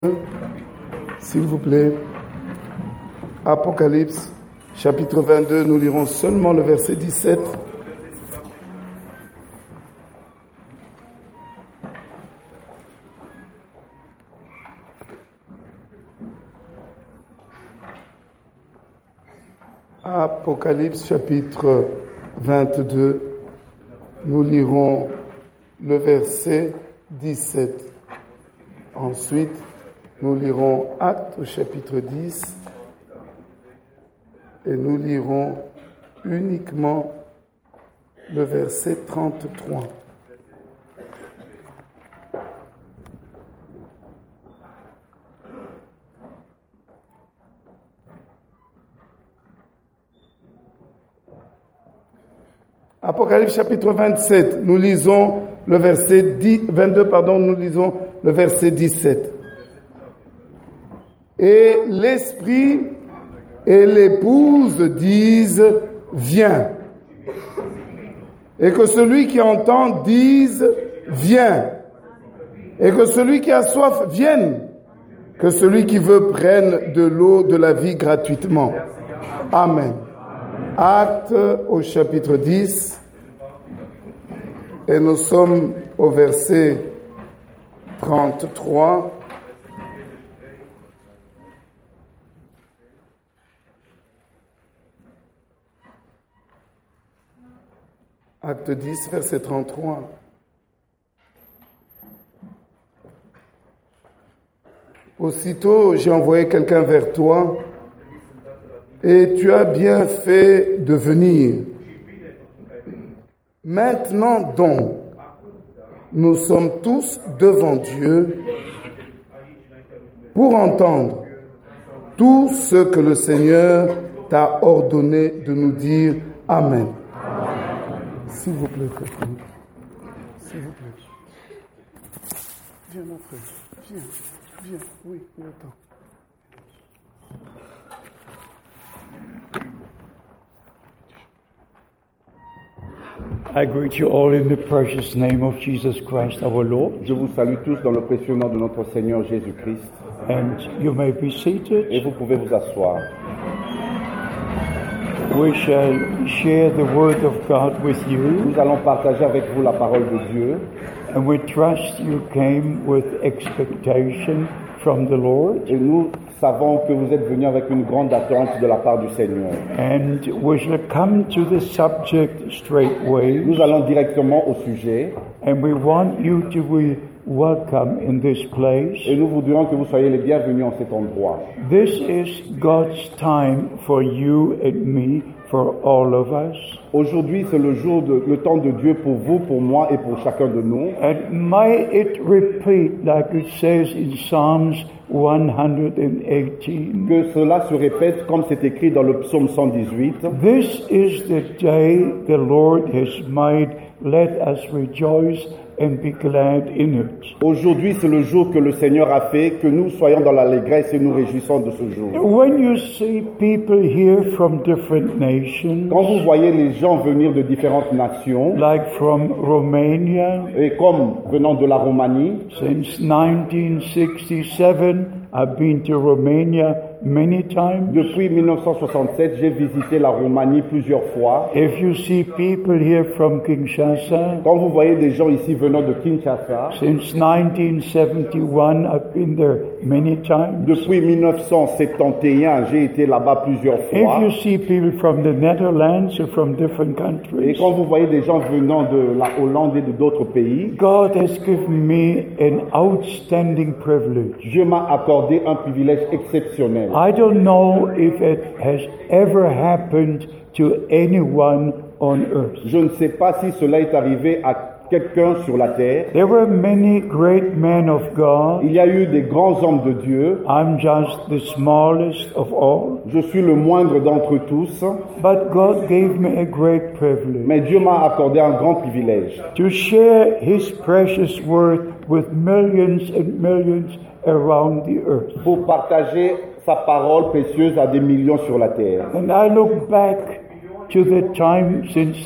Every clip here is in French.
S'il vous plaît, Apocalypse, chapitre 22, nous lirons seulement le verset 17. Apocalypse, chapitre 22, nous lirons le verset 17. Ensuite, nous lirons Actes au chapitre 10 et nous lirons uniquement le verset 33. Apocalypse chapitre 27, nous lisons le verset 22, nous lisons le verset 17. Et l'Esprit et l'épouse disent « Viens ». Et que celui qui entend dise « Viens ». Et que celui qui a soif vienne. Que celui qui veut prenne de l'eau de la vie gratuitement. Amen. Actes au chapitre 10. Et nous sommes au verset 33. Acte 10, verset 33. Aussitôt, j'ai envoyé quelqu'un vers toi, et tu as bien fait de venir. Maintenant donc, nous sommes tous devant Dieu pour entendre tout ce que le Seigneur t'a ordonné de nous dire. Amen. S'il vous plaît, frère. S'il vous plaît. Viens, mon frère. Viens. Oui, il attend. I greet you all in the precious name of Jesus Christ our Lord. Je vous salue tous dans le précieux nom de notre Seigneur Jésus-Christ. And you may be seated. Et vous pouvez vous asseoir. We shall share the word of God with you. Nous allons partager avec vous la parole de Dieu. And we trust you came with expectation from the Lord. Et nous savons que vous êtes venus avec une grande attente de la part du Seigneur. And we shall come to the subject straightway. Nous allons directement au sujet. And we want you to be welcome in this place. Et nous voudrions que vous soyez les bienvenus en cet endroit. This is God's time for you and me, for all of us. Aujourd'hui, c'est le temps de Dieu pour vous, pour moi et pour chacun de nous. And may it repeat like it says in Psalms 118. Que cela se répète comme c'est écrit dans le psaume 118. This is the day the Lord has made. Let us rejoice and be glad in it. Aujourd'hui, c'est le jour que le Seigneur a fait, que nous soyons dans l'allégresse et nous réjouissons de ce jour. When you see people here from different nations, quand vous voyez les gens venir de différentes nations, like from Romania, et comme venant de la Roumanie, since 1967, I've been to Romania many times. Depuis 1967, j'ai visité la Roumanie plusieurs fois. If you see people here from Kinshasa, quand vous voyez des gens ici venant de Kinshasa, since 1971, I've been there many times. Depuis 1971, j'ai été là-bas plusieurs fois. If you see people from the Netherlands or from different countries, et quand vous voyez des gens venant de la Hollande et de d'autres pays, God has given me an outstanding privilege. Dieu m'a accordé un privilège exceptionnel. I don't know if it has ever happened to anyone on earth. Je ne sais pas si cela est arrivé à quelqu'un sur la terre. There were many great men of God. Il y a eu des grands hommes de Dieu. I'm just the smallest of all. Je suis le moindre d'entre tous. But God gave me a great privilege. Mais Dieu m'a accordé un grand privilège. To share His precious word with millions and millions around the earth. Pour partager sa parole précieuse à des millions sur la terre. And I look back to the time since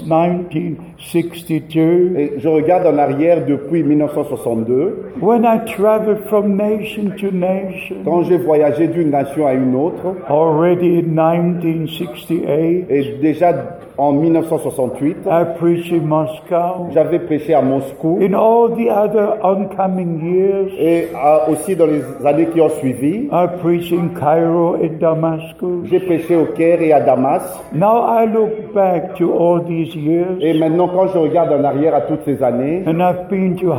1962, Et je regarde en arrière depuis 1962, when I traveled from nation to nation. quand j'ai voyagé d'une nation à une autre, Already in 1968, et déjà en 1968, I preached in Moscow. j'avais prêché à Moscou, In all the other oncoming years, et aussi dans les années qui ont suivi, I preached in Cairo and Damascus. j'ai prêché au Caire et à Damas. Now I look back to all these years, Et maintenant, quand je regarde en arrière à toutes ces années, and I've been to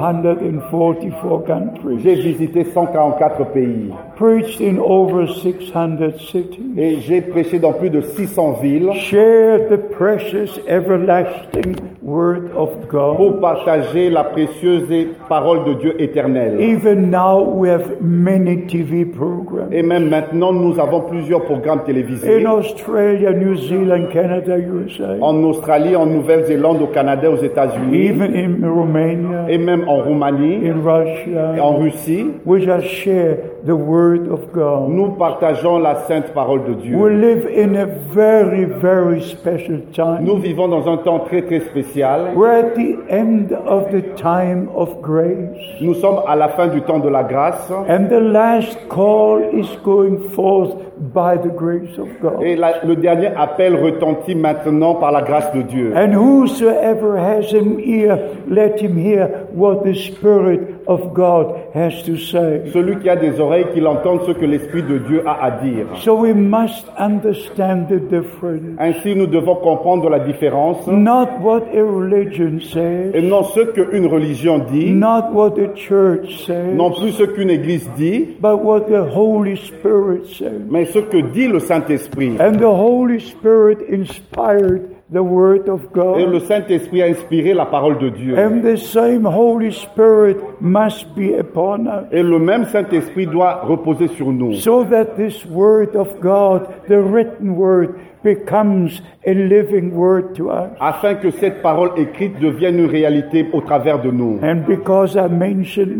144 countries, j'ai visité 144 pays preached in over 600 cities, et j'ai prêché dans plus de 600 villes shared the precious, everlasting Word of God. pour partager la précieuse parole de Dieu éternelle. Even now we have many TV programs. Et même maintenant, nous avons plusieurs programmes télévisés In Australia, New Zealand, Canada, USA, en Australie, en Nouvelle-Zélande, au Canada, aux États-Unis, even in Romania, et même en Roumanie, in Russia, et en Russie. we just share the Word of God. Nous partageons la sainte parole de Dieu. We live in a very, very special time. Nous vivons dans un temps très très spécial. We're at the end of the time of grace, Nous sommes à la fin du temps de la grâce. and the last call is going forth by the grace of God. Et le dernier appel retentit maintenant par la grâce de Dieu. And whosoever has an ear, let him hear what the Spirit of God has to say. Celui qui a des oreilles, qu'il entende ce que l'Esprit de Dieu a à dire. So we must understand the difference. Ainsi, nous devons comprendre la différence, Not what a religion et says, non ce qu'une religion dit, not what the church says, non plus ce qu'une église dit, but what the Holy Spirit says. mais ce que dit le Saint-Esprit. And the Holy Spirit inspired the Word of Et le God. Saint-Esprit a inspiré la parole de Dieu. And the same Holy Spirit must be upon us, Et le même Saint-Esprit doit reposer sur nous, so that this Word of God, the written Word, becomes a living Word to us. afin que cette parole écrite devienne une réalité au travers de nous. And because I mentioned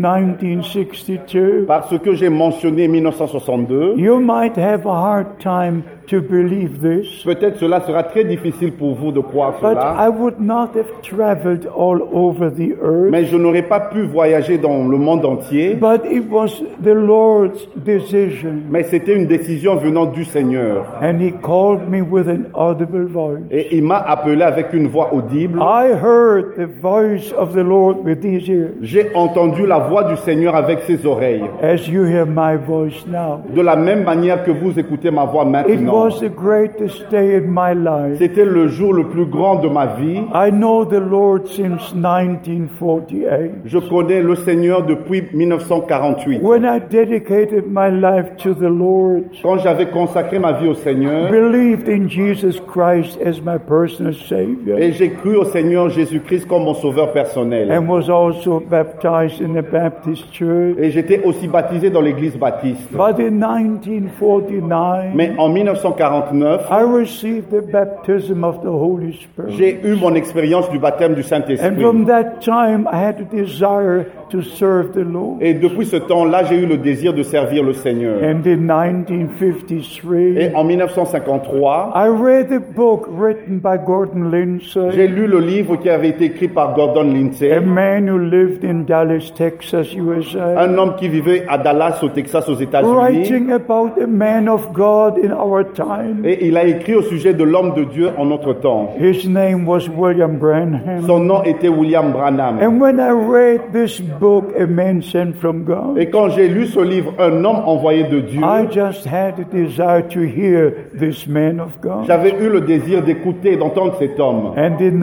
1962, Parce que j'ai mentionné 1962, you might have a hard time to believe this, peut-être cela sera très difficile pour vous de croire but cela, I would not have traveled all over the earth. mais je n'aurais pas pu voyager dans le monde entier, But it was the Lord's decision. mais c'était une décision venant du Seigneur. And He called me with an audible voice. Et il m'a appelé avec une voix audible. I heard the voice of the Lord with these ears, J'ai entendu la voix du Seigneur avec ses oreilles, as you hear my voice now. de la même manière que vous écoutez ma voix It maintenant. was the greatest day in my life. C'était le jour le plus grand de ma vie. I know the Lord since 1948. Je connais le Seigneur depuis 1948. When I dedicated my life to the Lord, Quand j'avais consacré ma vie au Seigneur, believed in Jesus Christ as my personal Savior, et j'ai cru au Seigneur Jésus-Christ comme mon sauveur personnel. and was also baptized in the Baptist Church. Et j'étais aussi baptisé dans l'église baptiste. But in 1949, Mais en 1949, I received the baptism of the Holy Spirit. j'ai eu mon expérience du baptême du And Saint-Esprit. from that time, I had a desire to serve the Lord. Et depuis ce temps-là, j'ai eu le désir de servir le Seigneur. And in 1953, Et en 1953, I read a book written by Gordon j'ai Lindsay, lu le livre qui avait été écrit par Gordon Lindsay, a man who lived in Dallas, Texas, USA, un homme qui vivait à Dallas, au Texas, aux États-Unis. writing about a man of God in our time. Et il a écrit au sujet de l'homme de Dieu en notre temps. His name was William Branham. Son nom était William Branham. And when I read this book, a man sent from God, Et quand j'ai lu ce livre, un homme envoyé de Dieu, I just had a desire to hear this man of God. j'avais eu le désir d'écouter et d'entendre cet homme. And in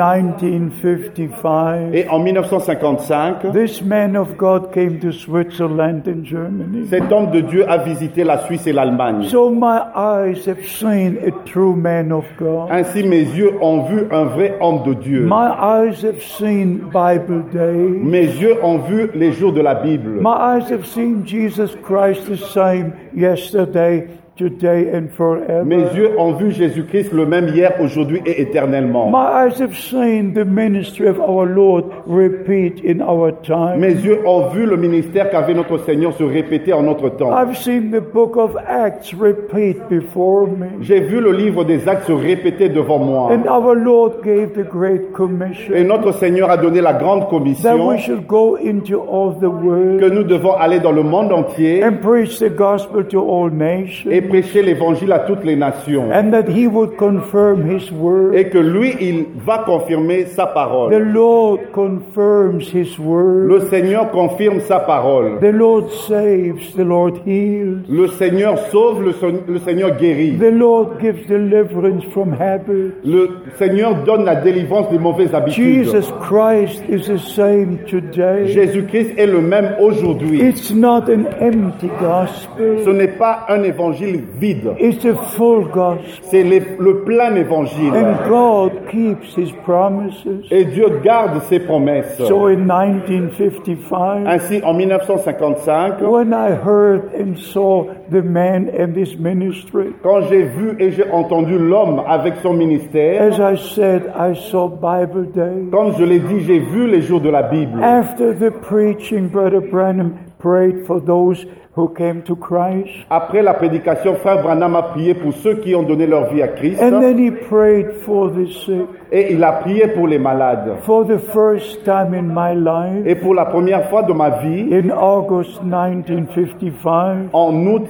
1955, Et en 1955, this man of God came to Switzerland and Germany. cet homme de Dieu a visité la Suisse et l'Allemagne. So my eyes have seen a true man of God. Ainsi, mes yeux ont vu un vrai homme de Dieu. My eyes have seen Bible days. Mes yeux ont vu les jours de la Bible. My eyes have seen Jesus Christ the same yesterday, today and forever. Mes yeux ont vu Jésus-Christ le même hier, aujourd'hui et éternellement. My eyes have seen the ministry of our Lord repeat in our time. Mes yeux ont vu le ministère qu'avait notre Seigneur se répéter en notre temps. I've seen the book of Acts repeat before me. J'ai vu le livre des Actes se répéter devant moi. And our Lord gave the Great Commission Et notre Seigneur a donné la grande that commission we should go into all the world que nous devons aller dans le monde entier and preach the gospel to all nations, et prêcher l'évangile à toutes les nations. and that He would confirm His word. Et que lui, il va confirmer sa The parole. Lord confirms His word. Le Seigneur confirme sa parole. The Lord saves, the Lord heals. Le Seigneur sauve, le Seigneur guérit. The Lord gives deliverance from habits. Le Seigneur donne la délivrance des mauvaises habitudes. Jesus Christ is the same today. Jésus-Christ est le même aujourd'hui. It's not an empty Ce gospel. n'est pas un évangile vide. It's a full gospel. C'est le plein évangile. And God keeps His promises. Et Dieu garde ses promesses. So in 1955, Ainsi, en 1955, when I heard and saw the man and his ministry, quand j'ai vu et j'ai entendu l'homme avec son ministère, as I said, I saw Bible Day. comme je l'ai dit, j'ai vu les jours de la Bible. After the preaching, Brother Branham prayed for those who came to Christ. Après la prédication, Frère Branham a prié pour ceux qui ont donné leur vie à Christ. And then he prayed for the sick. Et il a prié pour les malades. For the first time in my life, Et pour la première fois de ma vie, in August 1955, en août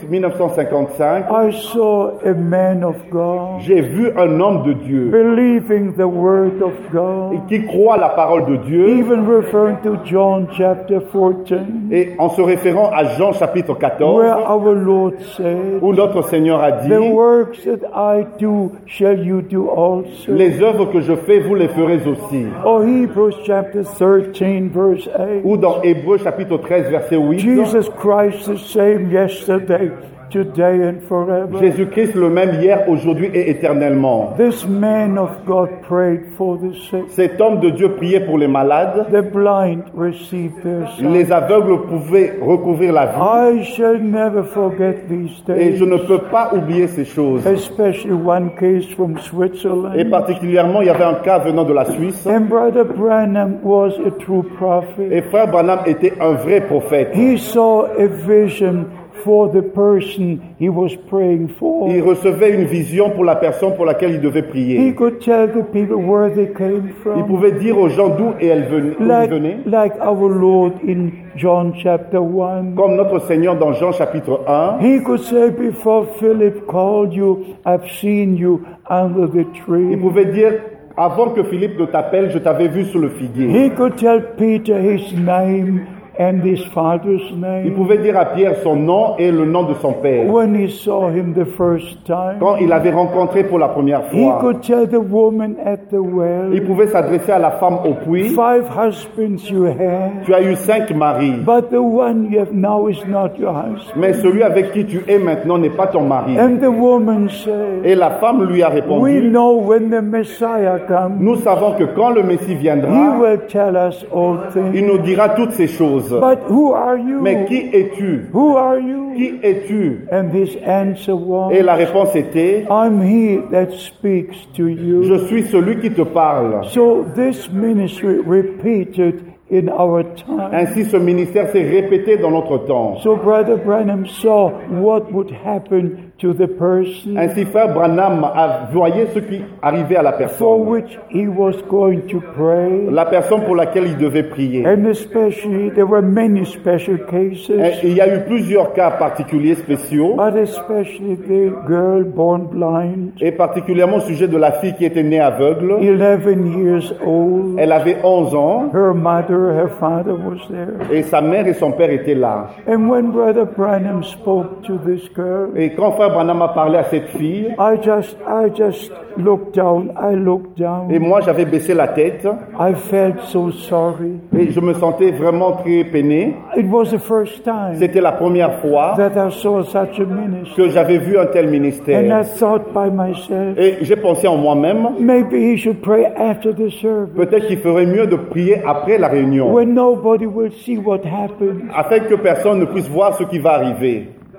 1955, I saw a man of God j'ai vu un homme de Dieu believing the word of God, qui croit la parole de Dieu. even referring to John chapter 14, Et en se référant à Jean chapitre 14, where our Lord said, où notre Seigneur a dit, the works that I do shall you do also. les œuvres que je fais, vous les ferez aussi. Or Hebrews chapter 13 verse 8. Ou dans Hébreux chapitre 13 verset 8, Jesus Christ the same yesterday, today and forever. Jésus-Christ le même hier, aujourd'hui et éternellement. This man of God prayed for the sick. Cet homme de Dieu priait pour les malades. The blind received their sight. Les aveugles pouvaient recouvrir la vie. I shall never forget these Et days, je ne peux pas oublier ces choses. especially one case from Et Switzerland. particulièrement, il y avait un cas venant de la Suisse. And Brother Branham was a true prophet. Et Frère Branham était un vrai prophète. He saw a vision for the person he was praying for. Il recevait une vision pour la personne pour laquelle il devait He prier. could tell the people where they came Il from. pouvait dire aux gens d'où et d'où ils venaient. Like our Lord in John chapter 1. Comme notre Seigneur dans Jean chapitre 1. He could say, before Philip called you, I've seen you under the Il tree. pouvait dire, avant que Philippe ne t'appelle, je t'avais vu sous le figuier. He could tell Peter his name and his father's Il name pouvait dire à Pierre son nom et le nom de son père. when he saw him the first time. Quand il l'avait rencontré pour la première He fois, could tell the woman at the well, il pouvait s'adresser à la femme au puits. 5 husbands you had, Tu as eu 5 maris, but the one you have now is not your husband. mais celui avec qui tu es maintenant n'est pas ton mari. And the woman said, Et la femme lui a we répondu, know when the Messiah comes, nous savons que quand le Messie he viendra, will tell us all things. il nous dira toutes ces choses. But who are you? Mais qui es-tu? Who are you? Qui es-tu? And his answer was, Et la réponse était, I'm he that speaks to you. je suis celui qui te parle. So this ministry repeated in our time. Ainsi, ce ministère s'est répété dans notre temps. So Brother Branham saw what would happen to the person Ainsi, Frère Branham a voyé ce qui arrivait à la for personne. which he was going to pray. La personne pour laquelle il devait prier. And especially, there were many special Et cases, il y a eu plusieurs cas particuliers spéciaux, but especially the girl born blind, et particulièrement au sujet de la fille qui était née aveugle. 11 years old. Elle avait 11 ans, Her mother, her father was there. et sa mère et son père étaient là. And when Brother Branham spoke to this girl, Et quand Frère Branham a parlé à cette fille, I just looked down. I looked et down. moi j'avais baissé la tête, I felt so sorry. et je me sentais vraiment très peiné. It was the first time C'était la première fois that I saw such a ministry. que j'avais vu un tel And I ministère. thought by myself, Et j'ai pensé en moi-même, maybe he should pray after the service peut-être qu'il ferait mieux de prier après la réunion, when nobody will see what happened. afin que personne ne puisse voir ce qui va arriver.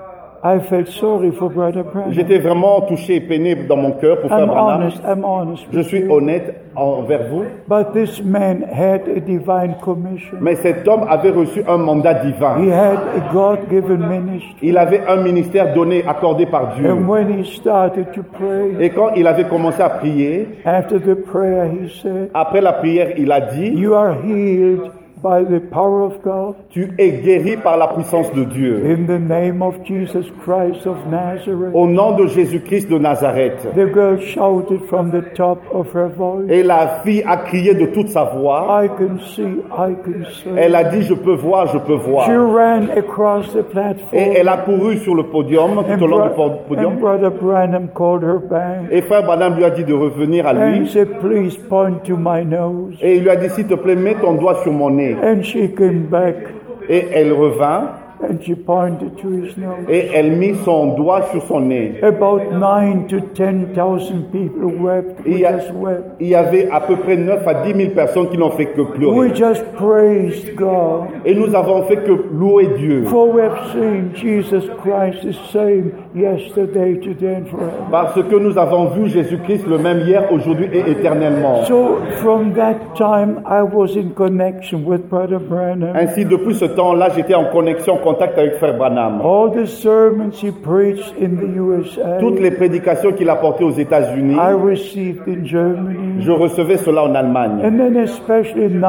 I felt sorry for Brother Branham. J'étais vraiment touché et peiné dans mon cœur pour Frère Branham. I'm honest Je with suis you. honnête envers vous. But this man had a divine commission. Mais cet homme avait reçu un mandat divin. He had a God-given ministry. Il avait un ministère donné, accordé par Dieu. And when he started to pray, Et quand il avait commencé à prier, after the prayer he said, après la prière, il a dit, "You are healed by the power of God. tu es guéri par la puissance de Dieu. In the name of Jesus Christ of Nazareth." Au nom de Jésus-Christ de Nazareth. The girl shouted from the top of her voice, Et la fille a crié de toute sa voix. "I can see, I can see." Elle a dit, je peux voir, je peux voir. She ran across the platform. Et elle a couru sur le podium, tout au long du and podium. Brother Branham called her back Et Frère Branham lui a dit de revenir à and lui. said, "Please point to my nose." Et il lui a dit, s'il te plaît, mets ton doigt sur mon nez. And she came back Et elle revint and she pointed to his nose. et elle mit son doigt sur son nez. About 9,000 to 10,000 people wept. Il We y, a- just wept. il y avait à peu près 9 à 10 000 personnes qui n'ont fait que pleurer. We just praised God. Et nous avons fait que louer Dieu. For we have seen Jesus Christ the same yesterday, today, and forever. Parce que nous avons vu Jésus-Christ le même hier, aujourd'hui et éternellement. So from that time, I was in connection with Brother Branham. Ainsi, depuis ce temps-là, j'étais en connexion, en contact avec Frère Branham. All the sermons he preached in the USA, Toutes les prédications qu'il a portées aux États-Unis, I received in Germany. je recevais cela en Allemagne. And then especially in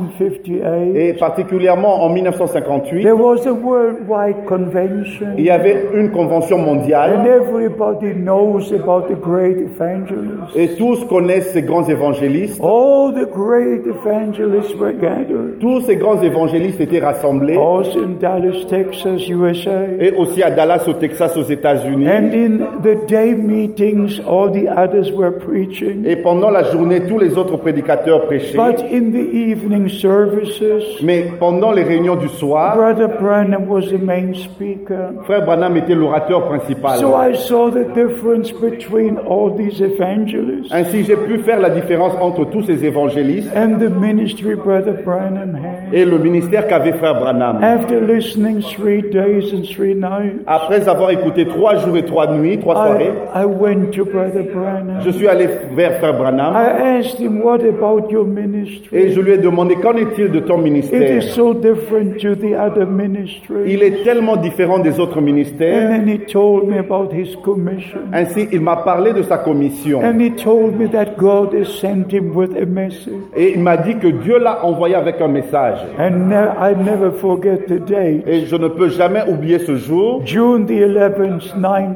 1958, Et particulièrement en 1958, there was a worldwide convention. il y avait une convention And mondiale everybody knows about the great evangelists. et tous connaissent ces grands évangélistes. All the great evangelists were gathered. Tous ces grands évangélistes étaient rassemblés Also in Dallas, Texas, USA. et aussi à Dallas, au Texas, aux États-Unis. And in the day meetings, all the others were preaching. Et pendant la journée, tous les autres prédicateurs prêchaient. But in the evening services, Mais pendant les réunions du soir, Brother Branham was the main speaker. Frère Branham était l'orateur principal. So I saw the difference between all these evangelists Ainsi, j'ai pu faire la différence entre tous ces évangélistes and the ministry Brother Branham had. et le ministère qu'avait Frère Branham. After listening 3 days and 3 nights, Après avoir écouté 3 jours et 3 nuits, 3 soirées, I went to Brother Branham. je suis allé vers Frère Branham I asked him, "What about your ministry? et je lui ai demandé qu'en est-il de ton It ministère. is so different to the other ministry." Il est tellement différent des autres And ministères. then he told me about his commission. Ainsi, il m'a parlé de sa commission And he told me that God has sent him with a message. et il m'a dit que Dieu l'a envoyé avec un message. And I never forget the date. Et je ne peux jamais oublier ce jour, June the 11th,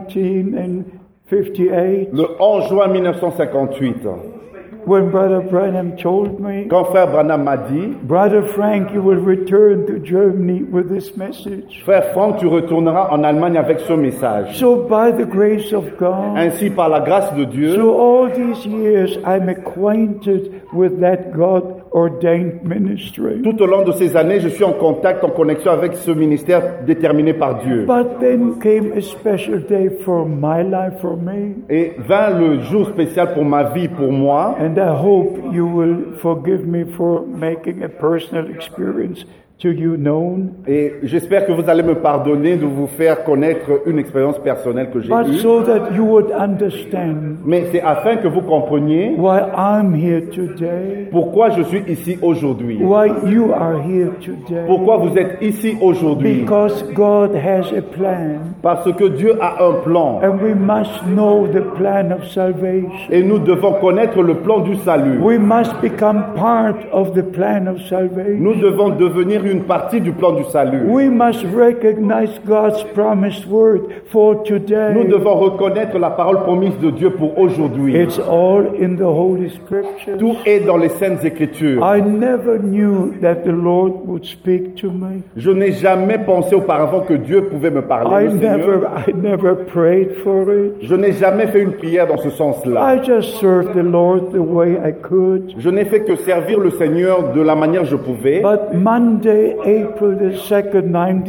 1958, le 11 juin 1958, when Brother Branham told me, quand Frère Branham m'a dit, "Brother Frank, you will return to Germany with this message." Frère Franck, tu retourneras en Allemagne avec ce message. So by the grace of God, Ainsi, par la grâce de Dieu, through all these years, I'm acquainted with that God-ordained ministry. tout au long de ces années, je suis en contact, en connexion avec ce ministère déterminé par Dieu. But then came a special day for my life, for me. Et vint le jour spécial pour ma vie, pour moi. And I hope you will forgive me for making a personal experience to you known. Et j'espère que vous allez me pardonner de vous faire connaître une expérience personnelle que j'ai But eue. so that you would understand Mais c'est afin que vous compreniez why I'm here today, pourquoi je suis ici aujourd'hui. why you are here today. Pourquoi vous êtes ici aujourd'hui. Because God has a plan, Parce que Dieu a un plan. and we must know the plan of salvation. Et nous devons connaître le plan du salut. We must become part of the plan of salvation. Nous devons devenir une partie du plan du salut. We must recognize God's promised word for today. Nous devons reconnaître la parole promise de Dieu pour aujourd'hui. It's all in the Holy Scriptures. Tout est dans les Saintes Écritures. I never knew that the Lord would speak to me. Je n'ai jamais pensé auparavant que Dieu pouvait me parler. Le Seigneur. I never prayed for it. Je n'ai jamais fait une prière dans ce sens-là. I just served the Lord the way I could. Je n'ai fait que servir le Seigneur de la manière que je pouvais. But Monday Sunday, April the 2nd,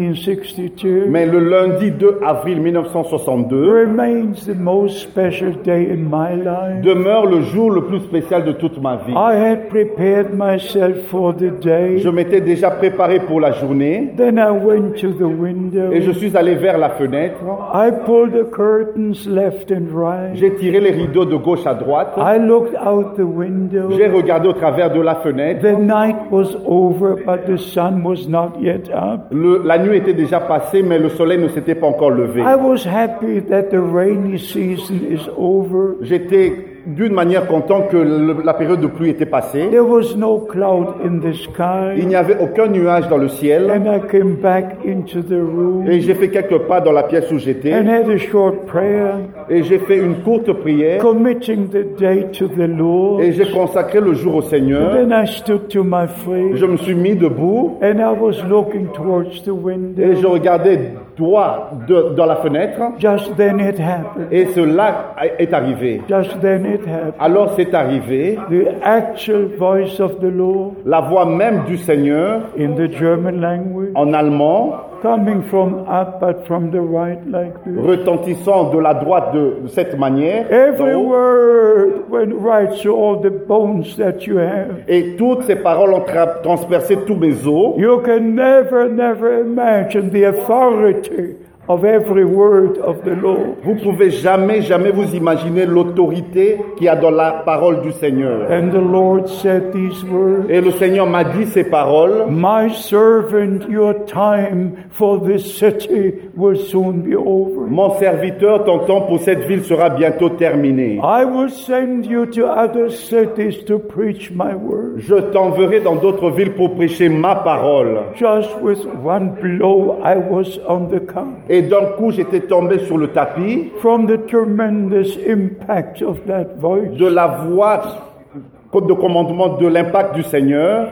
1962, Mais le lundi 2 avril 1962 remains the most special day in my life. demeure le jour le plus spécial de toute ma vie. I had prepared myself for the day. Je m'étais déjà préparé pour la journée Then I went to the window. et je suis allé vers la fenêtre. I pulled the curtains left and right. J'ai tiré les rideaux de gauche à droite. I looked out the window. J'ai regardé au travers de la fenêtre. The night was over, but the sun was not yet up. La nuit était déjà passée, mais le soleil ne s'était pas encore levé. I was happy that the rainy season is over. J'étais d'une manière content que la période de pluie était passée. There was no cloud in the Il sky. n'y avait aucun nuage dans le ciel. And I came back into the room Et j'ai fait quelques pas dans la pièce où j'étais. and had a short prayer, Et j'ai fait une courte prière. committing the day to the Lord. Et j'ai consacré le jour au Seigneur. Then I stood to my feet Je me suis mis debout. and I was looking towards the window. Et je regardais droit dans la fenêtre. Just then it happened. Et cela est arrivé. Just then it happened. Alors c'est arrivé. The actual voice of the Lord La voix même du Seigneur in the German language, en allemand, coming from up but from the right like this. retentissant de la droite de cette manière. Every d'en haut. word went right through all the bones that you have. Et toutes ces paroles ont transpercé tous mes os. You can never imagine the authority of every word of the Lord. Vous pouvez jamais vous imaginer l'autorité qu'il y a dans la parole du Seigneur. And the Lord said these words, Et le Seigneur m'a dit ces paroles. my servant, your time for this city will soon be over. Mon serviteur, ton temps pour cette ville sera bientôt terminé. I will send you to other cities to preach my word. Je t'enverrai dans d'autres villes pour prêcher ma parole. Just with one blow, I was on the count. Et d'un coup, j'étais tombé sur le tapis From the tremendous impact of that voice, de la voix de commandement de l'impact du Seigneur.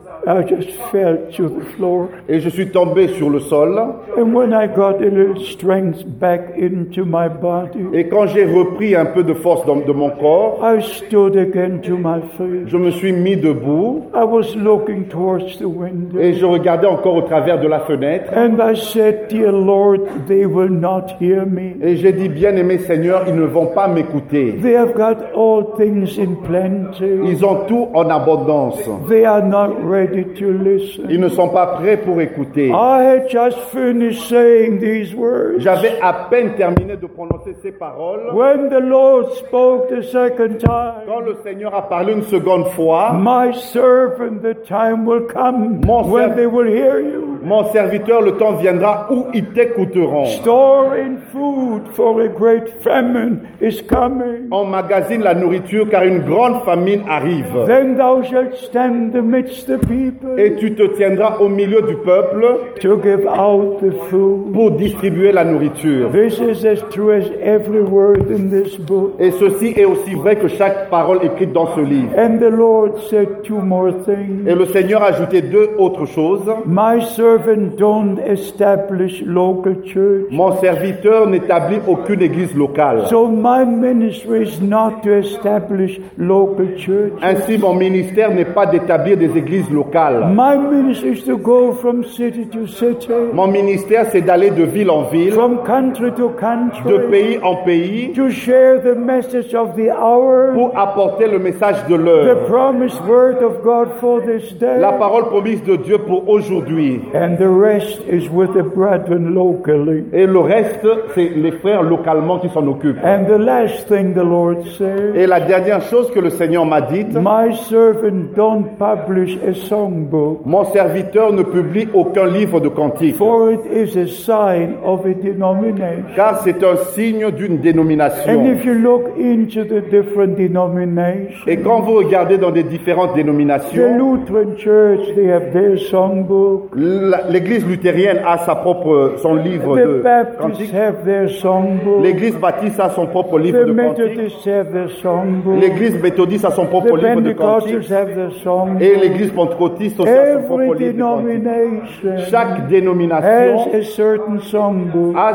I just fell to the floor. Et je suis tombé sur le sol. And when I got a little strength back into my body, Et quand j'ai repris un peu de force de mon corps, I stood again to my feet. je me suis mis debout I was looking towards the window. et je regardais encore au travers de la fenêtre. And I said, dear Lord, they will not hear me. Et j'ai dit, bien-aimé Seigneur, ils ne vont pas m'écouter. They have got all things in plenty. Ils ont tout en abondance. They are not ready to listen. Ils ne sont pas prêts pour écouter. I had just finished saying these words J'avais à peine terminé de prononcer ces paroles when the Lord spoke the second time. quand le Seigneur a parlé une seconde fois. My servant, the time will come Mon when serv- they will hear you. Mon serviteur, le temps viendra où ils t'écouteront. Storing food for a great famine is coming. Emmagasine la nourriture car une grande famine arrive. Then thou shalt stand amidst the people Et tu te tiendras au milieu du peuple to give out the food. pour distribuer la nourriture. This is as true as every word in this book. Et ceci est aussi vrai que chaque parole écrite dans ce livre. And the Lord said two more things. Et le Seigneur a ajouté deux autres choses. My servant don't establish local church. Mon serviteur n'établit aucune église locale. So my ministry is not to establish local church. Ainsi, mon ministère n'est pas d'établir des églises locales. My ministry is to go from city to city, Mon ministère, c'est d'aller de ville en ville, from country to de country, pays en pays, to share the message of the hour, pour apporter le message de the l'heure. promised word of God for this day. La parole promise de Dieu pour aujourd'hui. And the rest is with the brethren locally. Et le reste, c'est les frères localement qui s'en occupent. And the last thing the Lord said, Et la dernière chose que le Seigneur m'a dite, my servant don't publish a songbook, mon serviteur ne publie aucun livre de cantiques, for it is a sign of a denomination. car c'est un signe d'une And dénomination. if you look into the different denominations, Et quand vous regardez dans des différentes the dénominations, Lutheran Church, they have their songbook. l'église luthérienne a son livre The de Baptists cantiques. have their songbook. L'église baptiste a son propre livre The de cantiques. Methodists have their songbook. L'église méthodiste a son propre The livre de cantiques. Pentecostals have their songbook. Et l'église pentecôtale pentecôtiste aussi a son propre Every livre de cantiques. denomination Chaque has dénomination a certain songbook. a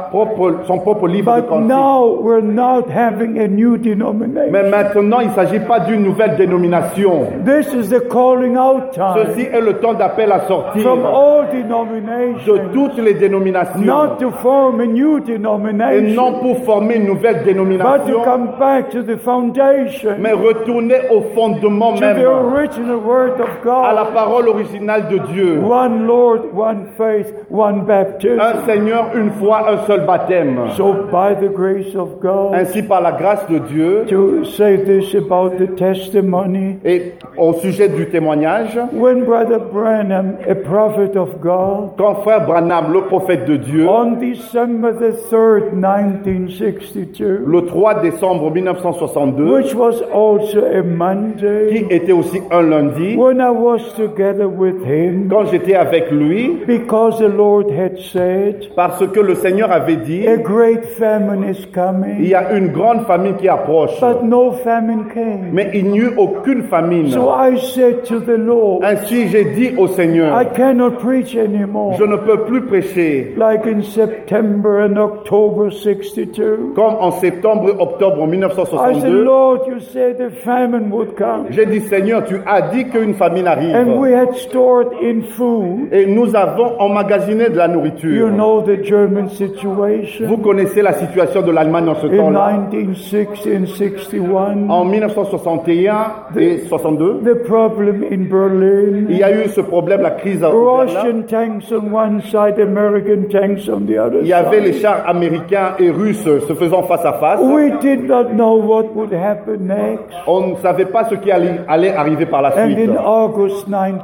son propre livre de But cantiques. now we're not having a new denomination. Mais maintenant, il ne s'agit pas d'une nouvelle dénomination. This is the calling out Ceci time est le temps d'appel à sortir from all de denominations, toutes les dénominations. not to form a new Et denomination, non pour former une nouvelle but dénomination, to come back to the foundation, mais retourner au fondement to même, the original Word of à la God. parole originale de Dieu. One Lord, one faith, one baptism. Un Seigneur, une foi, un seul baptême. So by the grace of God, Ainsi, par la grâce de Dieu, to say this about the testimony, et au sujet du témoignage, when Brother Branham, a prophet of God, quand frère Branham, le prophète de Dieu, on December the 3rd, 1962, le 3 décembre 1962, which was also a qui Monday, était aussi un lundi, when I was together with him, quand j'étais avec lui, because the Lord had said, parce que le Seigneur avait dit, a great famine is il coming, y a une grande famine qui approche, but no famine came. mais il n'y eut aucune famine. So I said to the Lord, Ainsi, j'ai dit au Seigneur, I cannot preach anymore. je ne peux plus prêcher, Like in September and October 62. comme en septembre et octobre I said, 1962. Lord, you said the famine would come. J'ai dit, Seigneur, tu as dit qu'une famine arrive. And we had stored in food. Et nous avons emmagasiné de la nourriture. You know the German situation. Vous connaissez la situation de l'Allemagne en ce In temps-là. 1960 and 61, En 1961 et 62, the problem in il Berlin. y a eu ce problème, la crise au Berlin. Russian tanks on one side, American tanks on the other Il y avait les side. chars américains et russes se faisant face à face. We did not know what would happen next. On ne savait pas ce qui allait arriver par la And suite. in August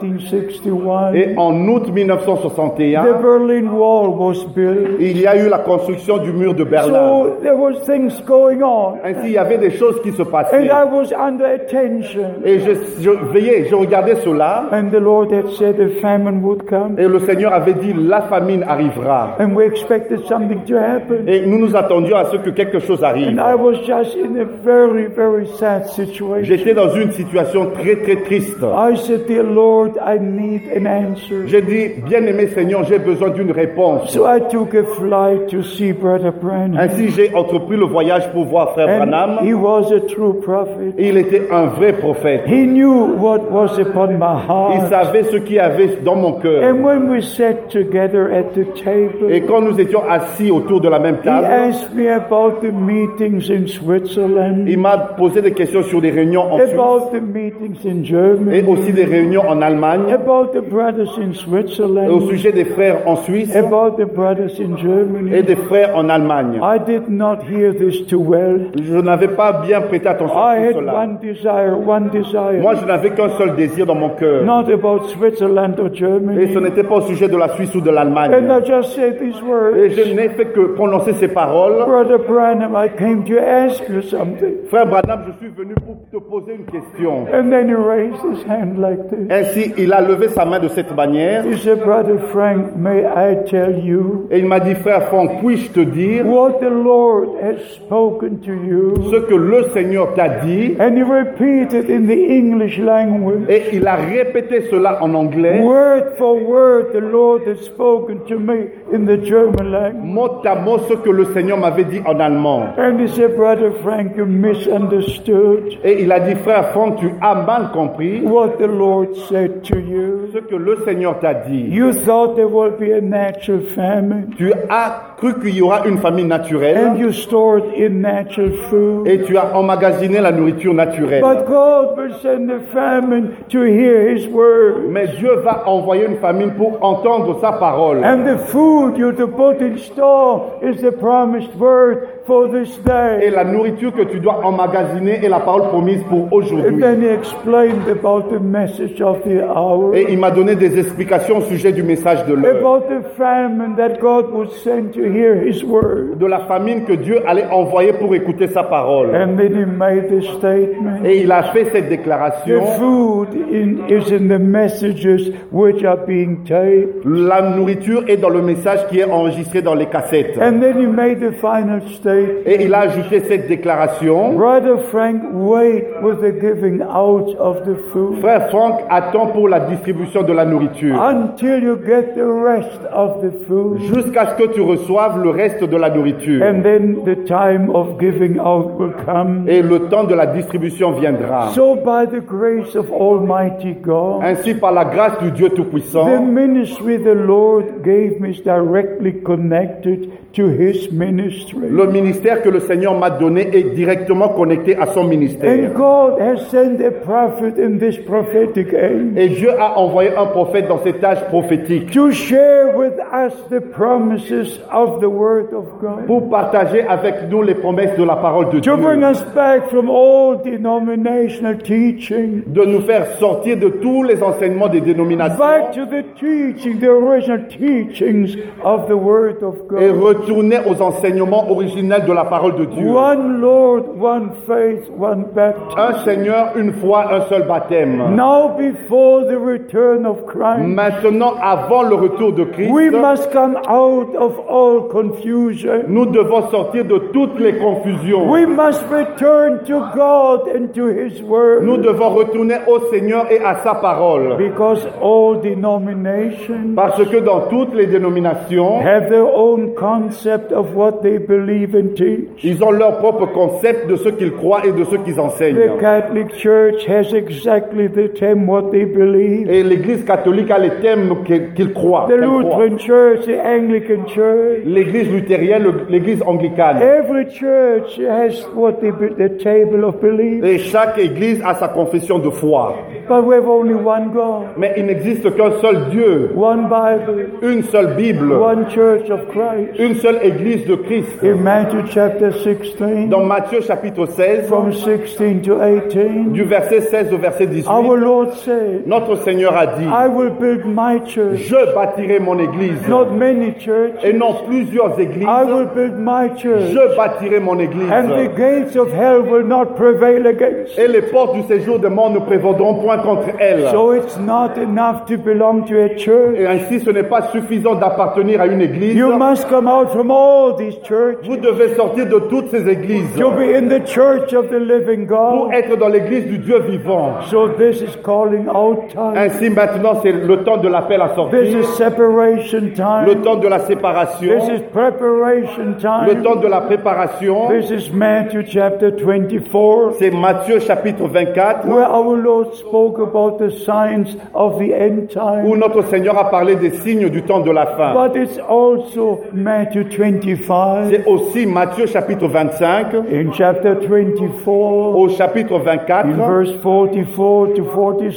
1961, Et en août the 1961, Berlin Wall was built. il y a eu la construction du mur de Berlin. So there was things going on. Ainsi, il y avait des choses qui se passaient. And I was under attention. Et je veillais, je regardais cela. And the Lord had said a famine would come. Et le Seigneur avait dit, la famine arrivera. And we expected something to happen. Et nous nous attendions à ce que quelque chose arrive. And I was just in a very, very sad situation. J'étais dans une situation très très triste. I said, dear Lord, I need an answer. J'ai dit, bien-aimé Seigneur, j'ai besoin d'une réponse. So I took a flight to see Brother Branham. Ainsi, j'ai entrepris le voyage pour voir frère And Branham. he was a true prophet. Et il était un vrai prophète. He knew what was upon my Il heart. savait ce qu'il y avait dans mon cœur. And when we sat together at the table, Et quand nous étions assis autour de la même he table, asked me about the meetings in Switzerland, il m'a posé des questions sur des réunions en Suisse about the meetings in et Germany, aussi des réunions en Allemagne, about the brothers in et au Switzerland, sujet des frères en Suisse about the brothers in et Germany. des frères en Allemagne. I did not hear this too well. Je n'avais pas bien prêté attention I à tout had cela. one desire, Moi, je n'avais qu'un seul désir dans mon cœur. not about Switzerland or Et ce Germany. n'était pas au sujet de la Suisse ou de And l'Allemagne. I just said these Et words. je n'ai fait que prononcer ces paroles. Brother Branham, I came to ask you something. Frère Branham, je suis venu pour te poser une question. And then he raised his hand like this. Ainsi, il a levé sa main de cette manière. He said, Brother Frank, may I tell you Et il m'a dit, frère Franck, puis-je te dire what the Lord has spoken to you? ce que le Seigneur t'a dit? And he repeated in the English language, Et il a répété cela en anglais, word for word, the Lord has spoken to me in the German language. mot à mot ce que le Seigneur m'avait dit en allemand. And he said, Brother Frank, you misunderstood Et il a dit, frère Franck, tu as mal compris what the Lord said to you. ce que le Seigneur t'a dit. You thought there would be a natural famine, Tu as cru qu'il y aura une famine naturelle and you stored in natural food. et tu as emmagasiné la nourriture naturelle. But God will send a famine to hear His word. Mais Dieu va envoyer une famine pour entendre sa parole. And the food you're to put in store is the promised word for this Et day. la nourriture que tu dois emmagasiner est la parole promise pour And aujourd'hui. then He explained about the message of the hour, Et il m'a donné des explications au sujet du message de l'heure. about the famine that God would send to hear His word. De la famine que Dieu allait envoyer pour écouter sa parole. And then He made the statement. Et il a fait cette The déclaration. food is in the messages which are being taped. La nourriture est dans le message message qui est enregistré dans les cassettes. And then he made the final statement. Et il a ajouté cette déclaration. Brother Frank, wait with the giving out of the food Frère Franck, attends pour la distribution de la nourriture. until you get the rest of the food. Jusqu'à ce que tu reçoives le reste de la nourriture. And then the time of giving out will come. Et le temps de la distribution viendra. So by the grace of Almighty God, Ainsi, par la grâce du Dieu Tout-Puissant, the ministry the Lord gave me is directly connected to His ministry. le ministère que le Seigneur m'a donné est directement connecté à son ministère. And God has sent a prophet in this prophetic age Et Dieu a envoyé un prophète dans cet âge prophétique to share with us the promises of the Word of God, pour partager avec nous les promesses de la parole de Dieu, to bring us back from all denominational teaching, de nous faire sortir de tous les enseignements des dénominations back to the teaching, the original teachings of the Word of et God. retourner aux enseignements originels de la parole de Dieu. One Lord, one faith, one baptism. Un Seigneur, une foi, un seul baptême. Now before the return of Christ, Maintenant, avant le retour de Christ, we must come out of all confusion. nous devons sortir de toutes les confusions. We must return to God and to His Word. Nous devons retourner au Seigneur et à sa parole. Because all denominations Parce que dans toutes les dénominations, have their own concept of what they believe and teach. ils ont leur propre concept de ce qu'ils croient et de ce qu'ils enseignent. The Catholic Church has exactly the theme what they believe. Et l'Église catholique a les thèmes qu'ils croient. The qu'elle croit. Lutheran Church, the Anglican Church. L'Église luthérienne, l'Église anglicane. Every church has what the table of belief. Et chaque Église a sa confession de foi. But we have only one God, Mais il n'existe qu'un seul Dieu, one Bible, une seule Bible, one Church of Christ. une seule Église de Christ. In Matthew chapter 16, Dans Matthieu chapitre 16, from 16 to 18, du verset 16 au verset 18, our Lord said, notre Seigneur a dit, I will build my church, je bâtirai mon Église, not many churches. et non plusieurs églises, I will build my church, je bâtirai mon Église. and the gates of hell will not prevail against Et it. les portes du séjour des morts ne prévaudront point contre elle. So it's not enough to belong to a church. Et ainsi, ce n'est pas suffisant d'appartenir à une église. You must come out from all these churches Vous devez sortir de toutes ces églises to be in the church of the living pour God. être dans l'église du Dieu vivant. So this is calling out time. Ainsi, maintenant, c'est le temps de l'appel à This sortir, is separation le time. temps de la séparation, This is preparation le time. temps de la préparation. This is Matthew chapter 24, C'est Matthieu chapitre 24, where our Lord spoke about the signs of the end time. où notre Seigneur a parlé des signes du temps de la fin. But it's also Matthew 25. C'est aussi Matthieu chapitre 25, In chapter 24, au chapitre 24, in verse 44 to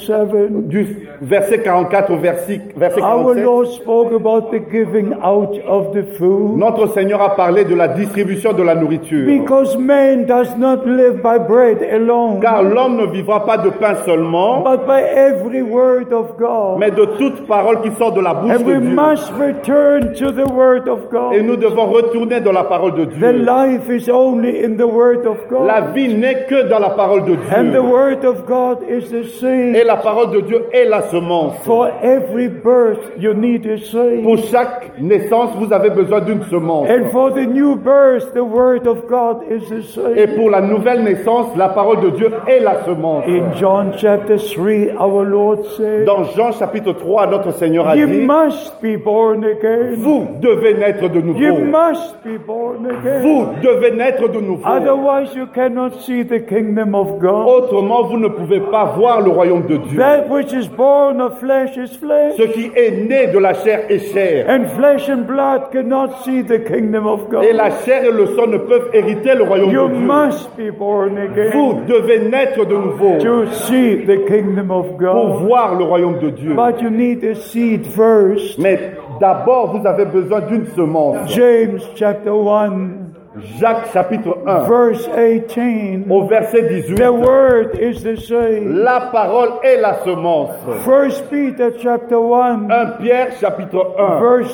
47, du verset 44 au verset our 47. Lord spoke about the giving out of the food. Notre Seigneur a parlé de la distribution de la nourriture. Because man does not live by bread alone, Car l'homme ne vivra pas de pain seulement, but by every word of God. mais de toute parole qui sort de la bouche And de we Dieu. must return to the word of Et God. nous devons retourner dans la parole de The Dieu. life is only in the word of La God. vie n'est que dans la parole de And the Dieu. word of God is the Et seed. la parole de Dieu est la semence. For every birth, you need a seed. Pour chaque naissance, vous avez besoin d'une semence. And for the new birth, the word of God is the Et seed. pour la nouvelle naissance, la parole de Dieu est la semence. In John chapter 3, our Lord said, Dans Jean chapitre 3, notre Seigneur a you dit, must be born again. vous devez naître de You nouveau. must be born again. Vous devez naître de nouveau. Otherwise, you cannot see the kingdom of God. Autrement, vous ne pouvez pas voir le royaume de Dieu. That which is born of flesh is flesh. Ce qui est né de la chair est chair. And flesh and blood cannot see the kingdom of God. Et la chair et le sang ne peuvent hériter le royaume You de Dieu. must be born Vous again devez naître de nouveau to see the kingdom of pour God. voir le royaume de Dieu. But you need a seed first. Mais d'abord, vous avez besoin d'une semence. James chapter 1, Jacques chapitre 1, verse 18. au verset 18. The word is the same. La parole est la semence. 1 Peter chapter 1, 1 Pierre chapitre 1, verse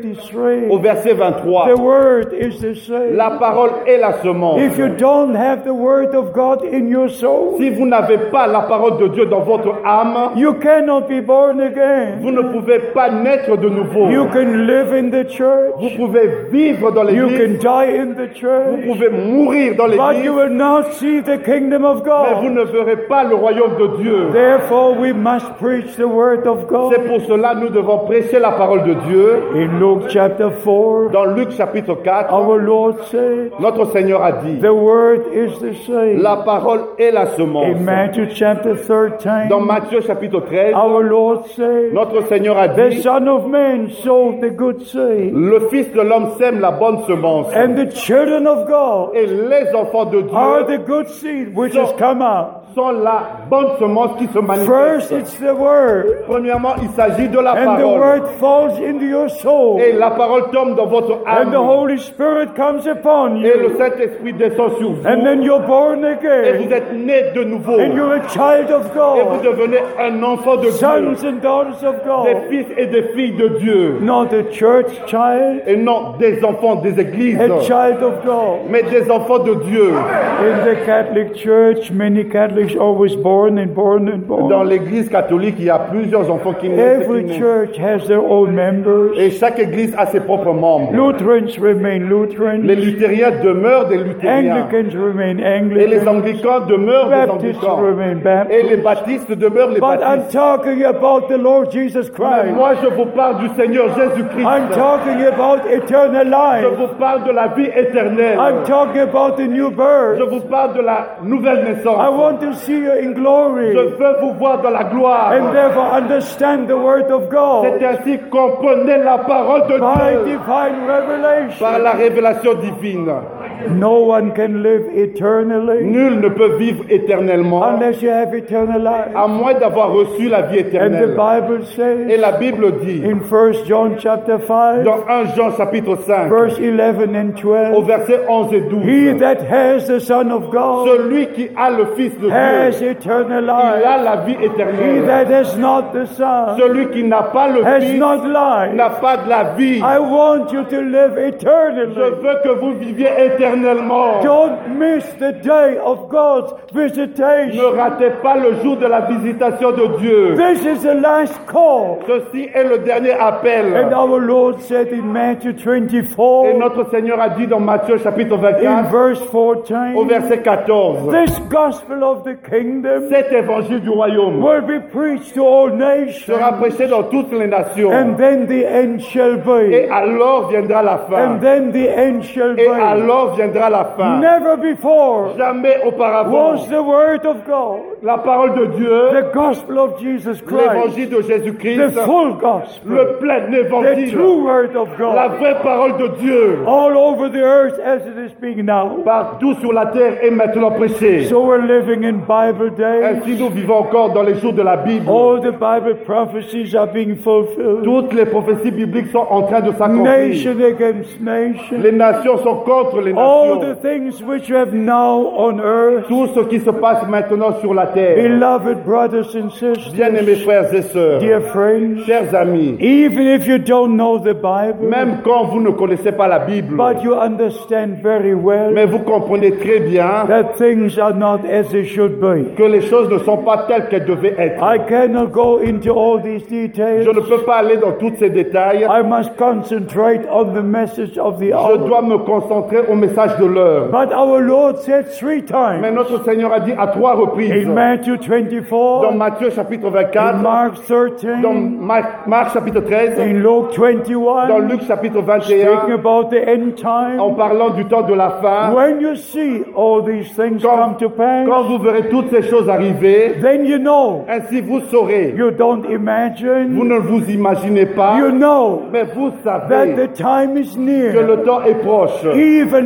23. au verset 23. The word is the same. La parole est la semence. If you don't have the word of God in your soul, Si vous n'avez pas la parole de Dieu dans votre âme, you cannot be born again. vous ne pouvez pas naître de nouveau. You can live in the church. Vous pouvez vivre dans You l'église, can die in the vous church. pouvez mourir dans But l'église, you will not see the kingdom of mais vous God. ne verrez pas le royaume de Dieu. Therefore, we must preach the word of C'est God. pour cela que nous devons prêcher la parole de Dieu. In Luke chapter 4, Dans Luc chapitre 4, our Lord said, notre Seigneur a dit, the word is the same. la parole est la semence. In Matthew chapter 13, Dans Matthieu chapitre 13, our Lord said, notre Seigneur a the dit, Son of Man sowed the good seed, le Fils de l'homme sème la bonne semence. and the children of God Et les enfants de are Dieu the good seed which has come out. sont la bonne semence qui se First, manifeste. it's the word, Premièrement, il s'agit de la and the parole. word falls into your soul, Et la parole tombe dans votre and the âme. Holy Spirit comes upon Et le you, Saint-Esprit descend sur vous. and then you're born Et again, vous êtes né de nouveau. and you're a child of Et vous God, devenez un enfant de Dieu. sons and daughters of Des God, fils et des filles de Dieu. not a church child, Et non des enfants des églises. a child of God. Mais des enfants de Dieu. In the Catholic Church, many Catholics always born and born and Dans born. l'église catholique, il y a plusieurs enfants qui naissent. et qui Every naissent. church has their own members. Et chaque église a ses propres membres. Lutherans remain Les Lutherans, luthériens demeurent des luthériens. Anglicans remain Et les Anglicans, anglicans demeurent des Baptists anglicans. remain Et les Baptists. baptistes demeurent les But I'm baptistes. talking about the Lord Jesus Mais Christ. moi, je vous parle du Seigneur Jésus-Christ. I'm talking about eternal Je life. vous parle de la vie éternelle. I'm talking about the new Je birth. vous parle de la nouvelle I naissance. want to see you in Je glory veux vous voir dans la gloire. and therefore understand the word of God C'est ainsi qu'on connaît la parole de by Dieu divine par revelation. la révélation divine. No one can live eternally Nul ne peut vivre éternellement unless you have eternal life. à moins d'avoir reçu la vie And the éternelle. Bible Et says la Bible dit in 1 John chapter 5, dans 1 Jean chapitre 5 verse 11 and au 12, verset 11 et 12, he that has the Son of God celui qui a le Fils de has Dieu, eternal il life. a la vie He éternelle. that has not the Son Celui qui n'a pas le has Fils not life. n'a pas de la vie. I want you to live Je eternally. veux que vous viviez éternellement. Don't miss the day of God's Ne visitation. ratez pas le jour de la visitation de Dieu. This is the last call. Ceci est le dernier appel. And our Lord said in Matthew Et 24, notre Seigneur a dit dans Matthieu chapitre in 24 verse au 14, verset 14, this gospel of the kingdom cet évangile du royaume will be preached to all nations, sera prêché dans toutes les nations. and then the end shall Et be. alors viendra la fin. And then the end shall Et be. alors viendra la fin. Never before Jamais auparavant, was the word of God, la parole de Dieu, the gospel of Jesus Christ, l'évangile de the Jésus-Christ, full gospel, le plein the évangile, true word of la God, vraie parole de Dieu, all over the earth as it is being now. partout sur la terre est maintenant prêchée. So we're living in Bible days. Ainsi nous vivons encore dans les jours de la Bible. All the Bible prophecies are being fulfilled. Toutes les prophéties bibliques sont en train de s'accomplir. Nation against nation. Les nations sont contre les All the nations. things which you have now on earth. Tout ce qui se passe maintenant sur la terre. Beloved brothers and sisters, Bien-aimés frères et sœurs, dear friends, chers amis, even if you don't know the Bible, même quand vous ne connaissez pas la Bible, but you understand very well mais vous comprenez très bien that things are not as they should be. que les choses ne sont pas telles qu'elles devaient être. I cannot go into all these Je ne details. peux pas aller dans tous ces détails. I must concentrate on the message of the Je hour. dois me concentrer au message de l'heure. But our Lord said 3 times Mais notre Seigneur a dit à 3 reprises, in Matthew dans 24, Matthieu chapitre in 24, Mark dans 13, Marc chapitre 13, in Luke dans 21, Luc chapitre speaking 21, about the end en time. parlant du temps de la fin. When you see all these things come to Quand pass, vous verrez toutes ces choses arriver, then you know. ainsi vous saurez. You don't Vous imagine. ne vous imaginez pas, You know mais vous that savez the time is que near. le temps est proche. Even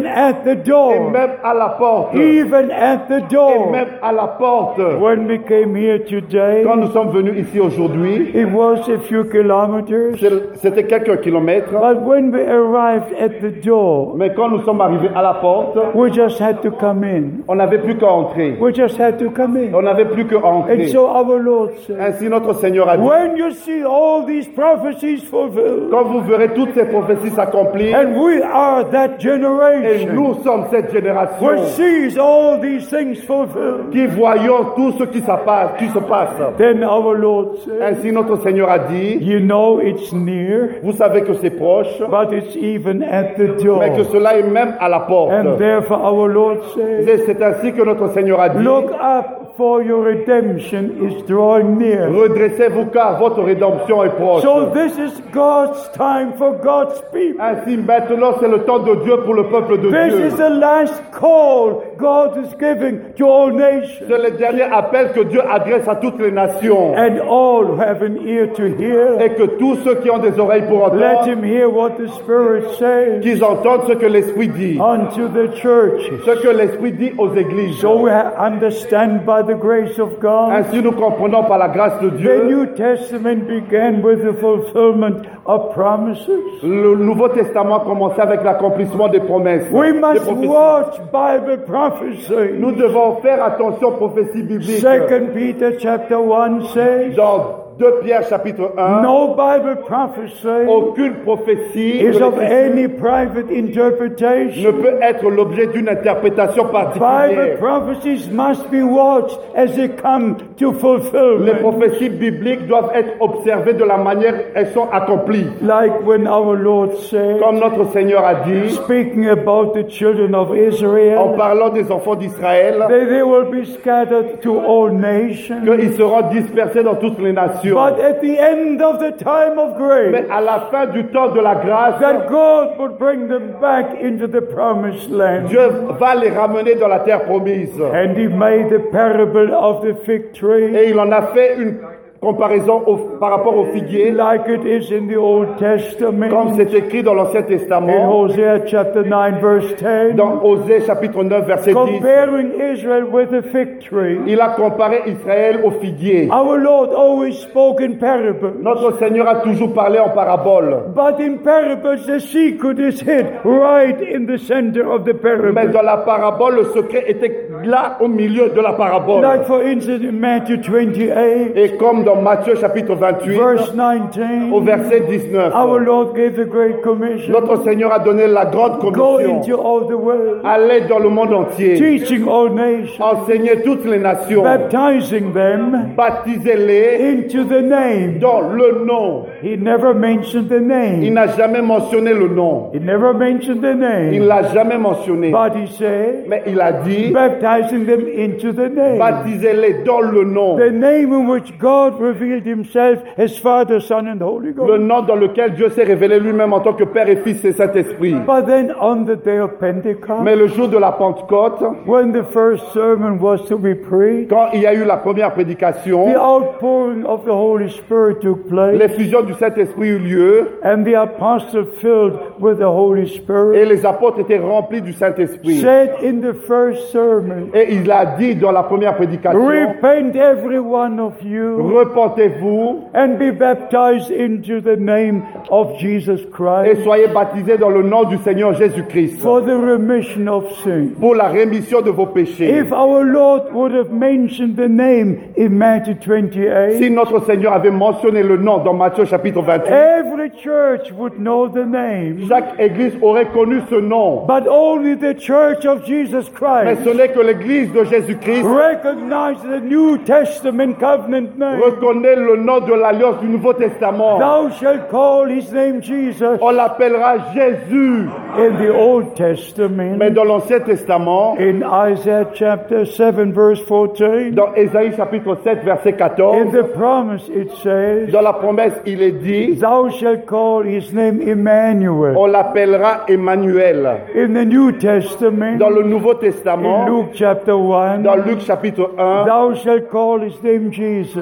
at the Et door. même à la porte. Even at the Et door. même à la porte. When we came here today, Quand nous sommes venus ici aujourd'hui, it was a few kilometers. c'était quelques kilomètres. But when we arrived at the door, Mais quand nous sommes arrivés à la porte, we just had to come in. on n'avait plus qu'à entrer. We just had to come in. On n'avait plus qu'à And entrer. so our Lord said, Ainsi notre Seigneur a dit, when you see all these prophecies fulfilled, quand vous verrez toutes ces prophéties s'accomplir, and we are that et generation nous sommes cette génération which sees all these things fulfilled, qui voyons tout ce qui se passe. then our Lord said, Ainsi notre Seigneur a dit, you know it's near, vous savez que c'est proche, but it's even at the door. mais que cela est même à la porte. And therefore our Lord said, Et c'est ainsi que notre Seigneur a dit, look up, for your redemption is drawing near. redressez-vous car votre rédemption est proche. So this is God's time for God's people. Ainsi maintenant c'est le temps de Dieu pour le peuple de This Dieu. is the last call God is giving to all nations. C'est le dernier appel que Dieu adresse à toutes les nations. And all who have an ear to hear, Et que tous ceux qui ont des oreilles pour let entendre, him hear what the Spirit says qu'ils entendent ce que l'Esprit dit. unto the churches. Ce que l'Esprit dit aux églises. So we understand by the grace of God. Ainsi nous comprenons par la grâce de The Dieu. New Testament began with the fulfillment of promises. Le Nouveau Testament commençait avec l'accomplissement des promesses. We des must prophéties. watch Bible prophecy. Nous devons faire attention aux prophéties bibliques. 2 Peter chapter 1 says, Dans 2 Pierre chapitre 1, no Bible prophecy aucune prophétie is de of l'Écriture any private ne interpretation. peut être l'objet d'une interprétation Bible particulière. prophecies must be watched as they come to Les fulfillment. prophéties bibliques doivent être observées de la manière elles sont accomplies. Like when our Lord said, Comme notre Seigneur a dit, speaking about the children of en Israel, parlant des enfants d'Israël, they will be scattered to all nations. qu'ils seront dispersés dans toutes les nations. But at the end of the time of Mais grace, à la fin du temps de la grâce, that God would bring them back into the promised land. Dieu va les ramener dans la terre promise. And he made the parable of the fig tree Et il en a fait une comparaison par rapport au figuier, like it is in the Old Testament. comme c'est écrit dans l'Ancien In Testament, Hosea chapter 9 verse 10, dans Osée chapitre 9 verset 10. comparing Israel with a fig tree. Il a comparé Israël au figuier. Our Lord always spoke in parables. Notre Seigneur a toujours parlé en parabole. But in parables, the secret is hid right in the center of the Mais parable. dans la parabole, le secret était là au milieu de la parabole. Like for instance in Matthew 28, Et comme dans Matthieu chapitre 28, verse au 19, verset 19, our Lord gave the great commission. notre Seigneur a donné la grande Go commission. into all the world, Allez dans le monde entier, teaching all nations, enseignez toutes les nations, baptizing them baptisez-les into the name. dans le nom. He never mentioned the Il name. n'a jamais mentionné le nom. He never mentioned the Il name. l'a jamais mentionné. But he said, Mais il a dit, baptizing them into the name. baptisez-les dans le nom. The name in which God revealed himself as Father, Son, and Holy Le Ghost. nom dans lequel Dieu s'est révélé lui-même en tant que Père et Fils et Saint-Esprit. But then on the day of Pentecost, Mais le jour de la Pentecôte, when the first sermon was to be preached, quand il y a eu la première the prédication, outpouring of the Holy Spirit took place, l'effusion du Saint-Esprit eut lieu and the apostles filled with the Holy et Spirit les apôtres étaient remplis du Saint-Esprit. said in the first sermon, Et il a dit dans la première prédication, repent every one of you repentez-vous and be baptized into the name of Jesus et Christ soyez baptisés dans le nom du Seigneur Jésus-Christ for the remission of sin. pour la rémission de vos péchés. If our Lord would have mentioned the name in Matthew 28, Si notre Seigneur avait mentionné le nom dans Matthieu chapitre 28, every church would know the name, chaque église aurait connu ce nom. but only the church of Jesus Mais Christ ce n'est que l'église de Jésus-Christ recognize the New Testament covenant name. reconnaît le nom de l'Alliance du Nouveau Testament. Thou shalt call his name Jesus. On l'appellera Jésus. In the Old Mais Testament, dans l'Ancien Testament, in Isaiah chapter 7 verse 14, dans Ésaïe chapitre 7 verset in 14, the promise it says, dans la promesse il est dit, Thou shalt call his name Emmanuel. on l'appellera Emmanuel. In the New Testament, Dans le Nouveau in Testament, Luke chapter 1, dans Luc chapitre 1, Thou shalt call his name Jesus. on l'appellera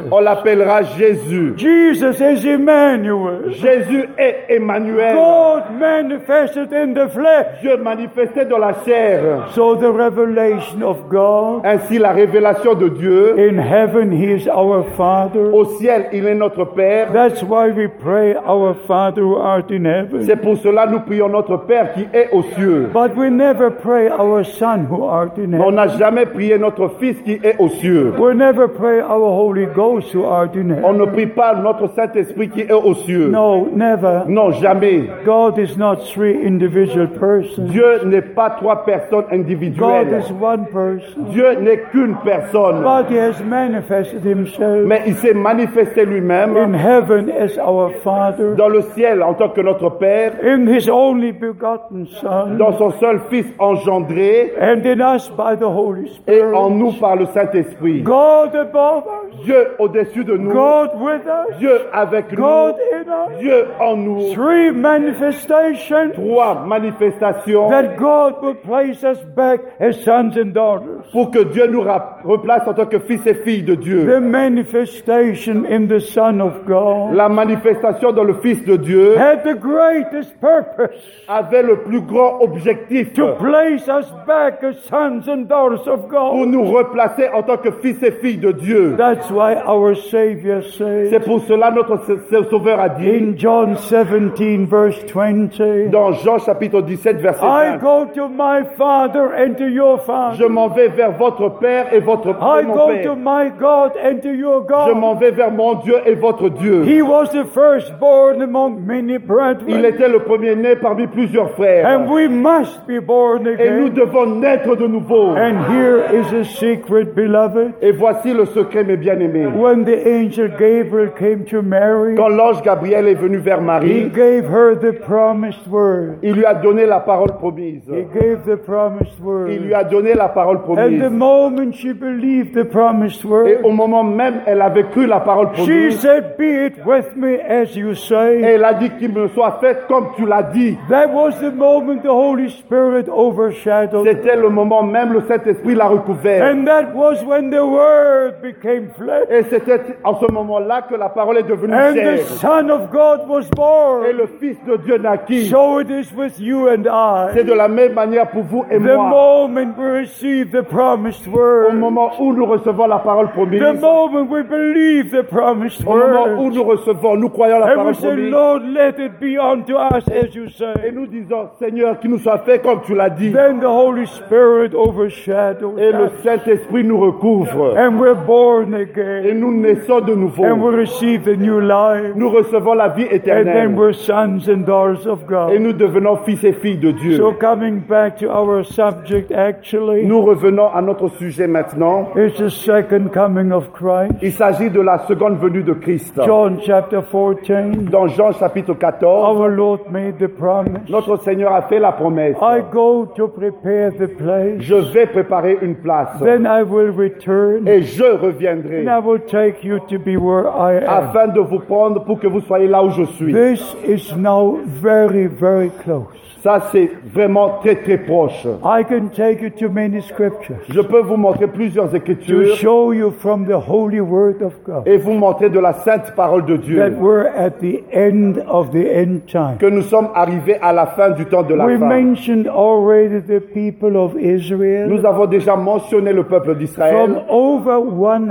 s'appellera Jésus. Jesus is Emmanuel. Jésus est Emmanuel. God manifested in the flesh. Dieu manifesté dans la chair. So the revelation of God. Ainsi la révélation de Dieu. In heaven he is our Father. Au ciel, il est notre Père. That's why we pray, our Father who art in heaven. C'est pour cela nous prions notre Père qui est aux cieux. But we never pray our Son who art in On heaven. n'a jamais prié notre Fils qui est aux cieux. We never pray our Holy Ghost who art in On heaven. ne prie pas notre Saint-Esprit qui est aux cieux. No, never. Non, jamais. God is not three individual persons. Dieu n'est pas trois personnes God individuelles. is one person. Dieu n'est qu'une personne. But he has manifested himself Mais il s'est manifesté lui-même in heaven as our Father, dans le ciel en tant que notre Père, in his only begotten Son, dans son seul Fils engendré and in us by the Holy et en nous Spirit. par le Saint-Esprit. God above us, Dieu au-dessus de nous, God with us, Dieu avec nous, God in us. Dieu en nous. Three manifestations Trois manifestations that God will place us back as sons and daughters. pour que Dieu nous replace en tant que fils et filles de Dieu. The manifestation in the Son of God La manifestation dans le Fils de Dieu had the greatest purpose avait le plus grand objectif to place us back as sons and daughters of pour God. nous replacer en tant que fils et filles de Dieu. That's why our Savior C'est said pour cela notre Sauveur a dit in John 17 verse 20, dans Jean chapitre 17 verset I 20, go to my Father and to your je Father. m'en vais vers votre Père et votre I mon go Père. to my God and to your Je m'en God. vais vers mon Dieu et votre Dieu. He was the firstborn among many Il brethren. était le premier-né parmi plusieurs frères. And we must be born Et nous again. devons naître de nouveau. And here is a secret, beloved. Et voici le secret, mes bien-aimés. When the angel Gabriel came to Mary, Quand l'ange Gabriel est venu vers he Marie, gave her the promised word. il lui a donné la parole promise. He gave the promised word. Il lui a donné la parole And the promise. moment she believed the promised Et word, au moment même, elle avait cru la parole she promise. said, "Be it with me as you Et say." elle a dit qu'il me soit fait comme tu l'as dit. That was the moment the Holy Spirit overshadowed. C'était le moment même, le Saint-Esprit l'a recouvert. And that was when the Word became flesh. Et c'était en ce moment-là que la parole est devenue And the chair. Son of God was Et born. le Fils de Dieu naquit. So it is with you and C'est I. de la même manière pour vous et The moi. moment we receive the promised Au word, moment où nous recevons la parole promise, the moment we believe the promised au moment où word, nous recevons, nous croyons la and we parole say, promise, Lord, let it be unto us as you et say. nous disons, Seigneur, qu'il nous soit fait comme tu l'as dit. Then the Holy Spirit overshadows Et le us, Saint-Esprit nous recouvre. and we're born Et again, nous naissons de nouveau. and we receive the new life, Nous recevons la vie and then éternelle. we're sons and daughters of Et God. nous devenons fils et filles de Dieu. So coming back to our subject, actually, Nous revenons à notre sujet maintenant. it's the second coming of Christ. Il s'agit de la seconde venue de Christ. John chapter 14, Dans Jean chapitre 14, our Lord made the promise. notre Seigneur a fait la promesse. I go to prepare the place, Je vais préparer une place. then I will return, Et je reviendrai and I will take you to be where I am. afin de vous prendre pour que vous soyez là où je suis. This is now very, very close. Ça, c'est vraiment très très proche. I can take you to many scriptures Je peux vous montrer plusieurs to écritures show you from the holy word of God et vous montrer de la sainte parole de that Dieu we're at the end of the end time. que nous sommes arrivés à la fin du temps de la We fin. mentioned already the people of Israel Nous avons déjà mentionné le peuple from d'Israël over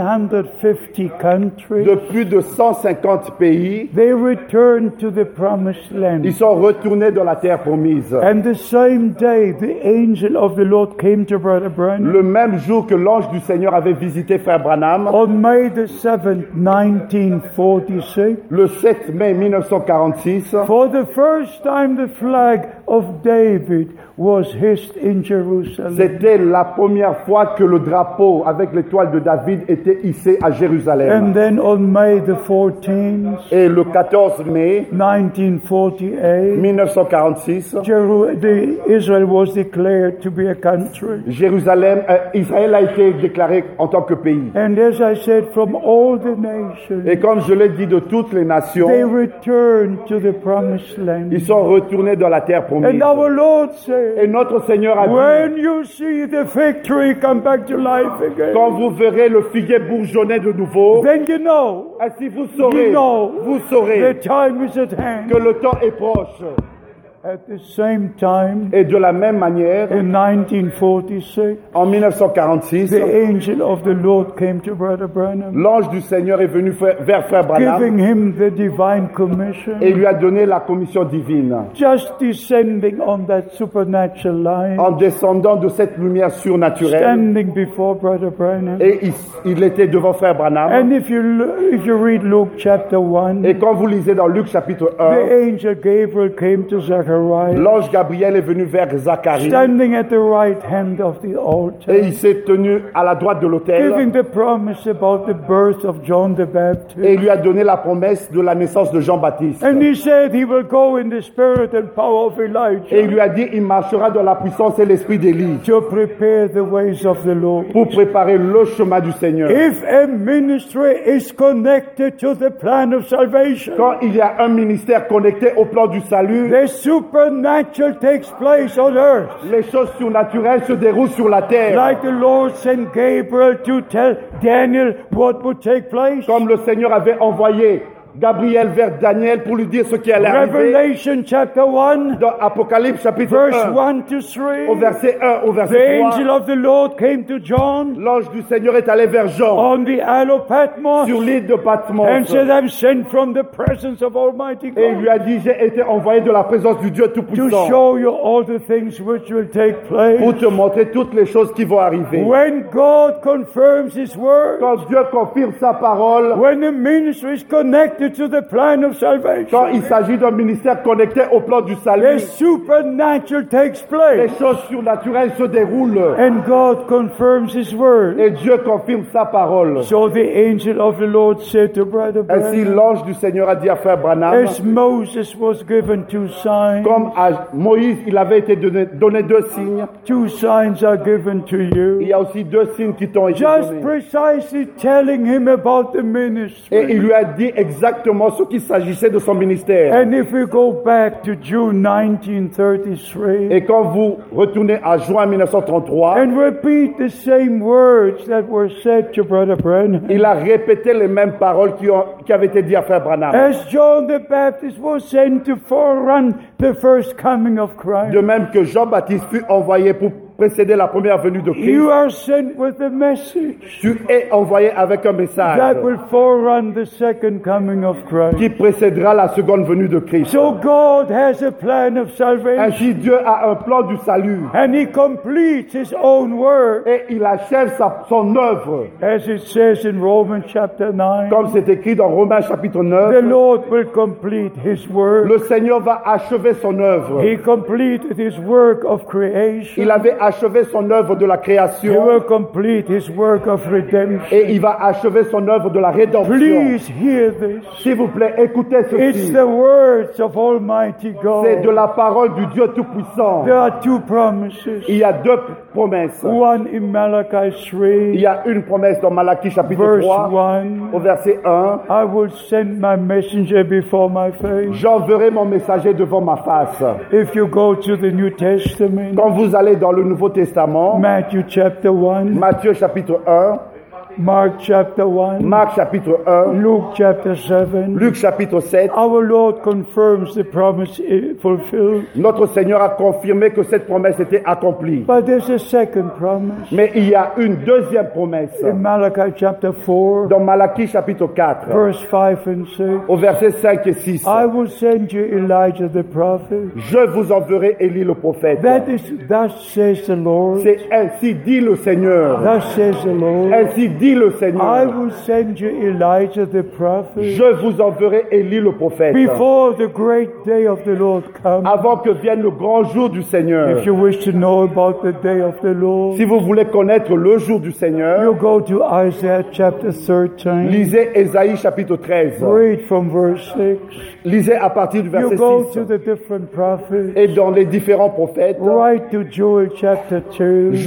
150 countries. de plus de 150 pays. They returned to the promised land. Ils sont retournés dans la terre promise. And the same day, the angel of the Lord came to Brother Branham Le même jour que l'ange du Seigneur avait visité Frère Branham, on May the 7th, 1946. le 7 mai 1946, For the first time, the flag of David was hissed in Jerusalem. c'était la première fois que le drapeau avec l'étoile de David était hissé à And Jérusalem. then on May the 14th, Et le 14 mai 1948, 1946, Israel was declared to be a country. Israël a été déclaré en tant que pays. And as I said, from all the nations, Et comme je l'ai dit de toutes les nations, they returned to the promised land. ils sont retournés dans la terre promise. promise. And our Lord said, Et notre Seigneur a dit, when you see the fig tree come back to life again, quand vous verrez le figuier bourgeonner de nouveau, then you know ainsi vous saurez the time is at hand. que le temps est proche. At the same time, Et de la même manière, in 1946, en 1946, the angel of the Lord came to Brother Branham, l'ange du Seigneur est venu vers Frère Branham giving him the divine commission, et lui a donné la commission divine. just descending on that supernatural line, En descendant de cette lumière surnaturelle, standing before Brother Branham. et il était devant Frère Branham. And if you read Luke chapter 1, Et quand vous lisez dans Luc chapitre the 1, angel Gabriel came to Zechariah, l'ange Gabriel est venu vers Zacharie standing at the right hand of the altar, et il s'est tenu à la droite de l'autel giving the promise about the birth of John the Baptist. et il lui a donné la promesse de la naissance de Jean-Baptiste. And he said he will go in the spirit and power of Et il Elijah lui a dit, il marchera dans la puissance et l'esprit d'Élie to prepare the ways of the Lord. pour préparer le chemin du Seigneur. If a ministry is connected to the plan of salvation, Quand il y a un ministère connecté au plan du salut, the supernatural takes place on earth. les choses surnaturelles se déroulent sur la terre. Like the Lord sent Gabriel to tell Daniel what would take place. Comme le Seigneur avait envoyé Gabriel vers Daniel pour lui dire ce qui allait arriver. Revelation chapter 1, Dans Apocalypse chapitre verse 1, 1 to au 3, verset 1 au the verset angel 3, of the Lord came to John l'ange du Seigneur est allé vers Jean on the Isle of Patmos sur l'île de Patmos and said, I'm sent from the presence of Almighty et il lui God a dit, j'ai été envoyé de la présence du Dieu to Tout-Puissant show you all the things which will take pour place. te montrer toutes les choses qui vont arriver. When God confirms His word, Quand Dieu confirme sa parole, when the ministry is connected to the plan of salvation, quand il s'agit d'un ministère connecté au plan du the salut, supernatural takes les place. choses surnaturelles se déroulent And God confirms His word. et Dieu confirme sa parole. So the angel of the Lord said to Brother Ainsi, Branham, l'ange du Seigneur a dit à Frère Branham, as Moses was given 2 signs, comme à Moïse, il avait été donné 2 signes, 2 signs are given to il you. y a aussi 2 signes qui t'ont été Just donnés. precisely telling him about the Et il ministry. lui a dit exactement ce qu'il s'agissait de son ministère. And if we go back to June 1933 Et quand vous retournez à juin 1933, and repeat the same words that were said to Brother Branham, il a répété les mêmes paroles qui avaient été dites à Frère Branham. as John the Baptist was sent to forerun the first coming of Christ, De même que Jean-Baptiste fut envoyé pour précéder la première venue de Christ, you are sent with a message tu es envoyé avec un message that will forerun the second coming of Christ. qui précédera la seconde venue de Christ. So God has a plan of salvation, Ainsi, Dieu a un plan du salut and He completes His own work, et il achève son œuvre. as it says in Romans chapter 9. Comme c'est écrit dans Romains chapitre The 9, Lord will complete His work. le Seigneur va achever son œuvre. He completed His work of creation. Il avait achevé son œuvre de la He création will complete His work of redemption. et il va achever son œuvre de la rédemption. Please hear this. S'il vous plaît, écoutez It's ceci. the words of Almighty C'est de God. la parole du Dieu Tout-Puissant. There are 2 promises. Il y a 2 promesses. One in Malachi Il 3, y a une promesse dans Malachie chapitre verse 3, 1. au verset 1. I will send my messenger before my face. J'enverrai mon messager devant ma face. If you go to the New Testament, Quand vous allez dans le Nouveau Testament, Matthew chapter 1, Matthieu chapitre 1, Mark chapter 1, Marc chapitre 1, Luke chapter 7, Luc chapitre 7, our Lord confirms the promise fulfilled. notre Seigneur a confirmé que cette promesse était accomplie. But there's a second promise. Mais il y a une deuxième promesse In Malachi chapter 4, dans Malachie chapitre 4, verse 5 and 6, au verset 5 et 6. I will send you Elijah the prophet. Je vous enverrai Élie le prophète. Thus says the Lord. C'est ainsi dit le Seigneur. Thus says the Lord. Ainsi dit le I Seigneur. will send you Elijah the prophet Je vous enverrai Élie le prophète. before the great day of the Lord comes. Avant que vienne le grand jour du Seigneur. If you wish to know about the day of the Lord, Si vous voulez connaître le jour du you Seigneur, go to Isaiah chapter 13. lisez Ésaïe chapitre 13. Read from verse 6. Lisez à partir du You verset go 6. to the different prophets. Et dans les différents prophètes, Right to Joel chapter 2.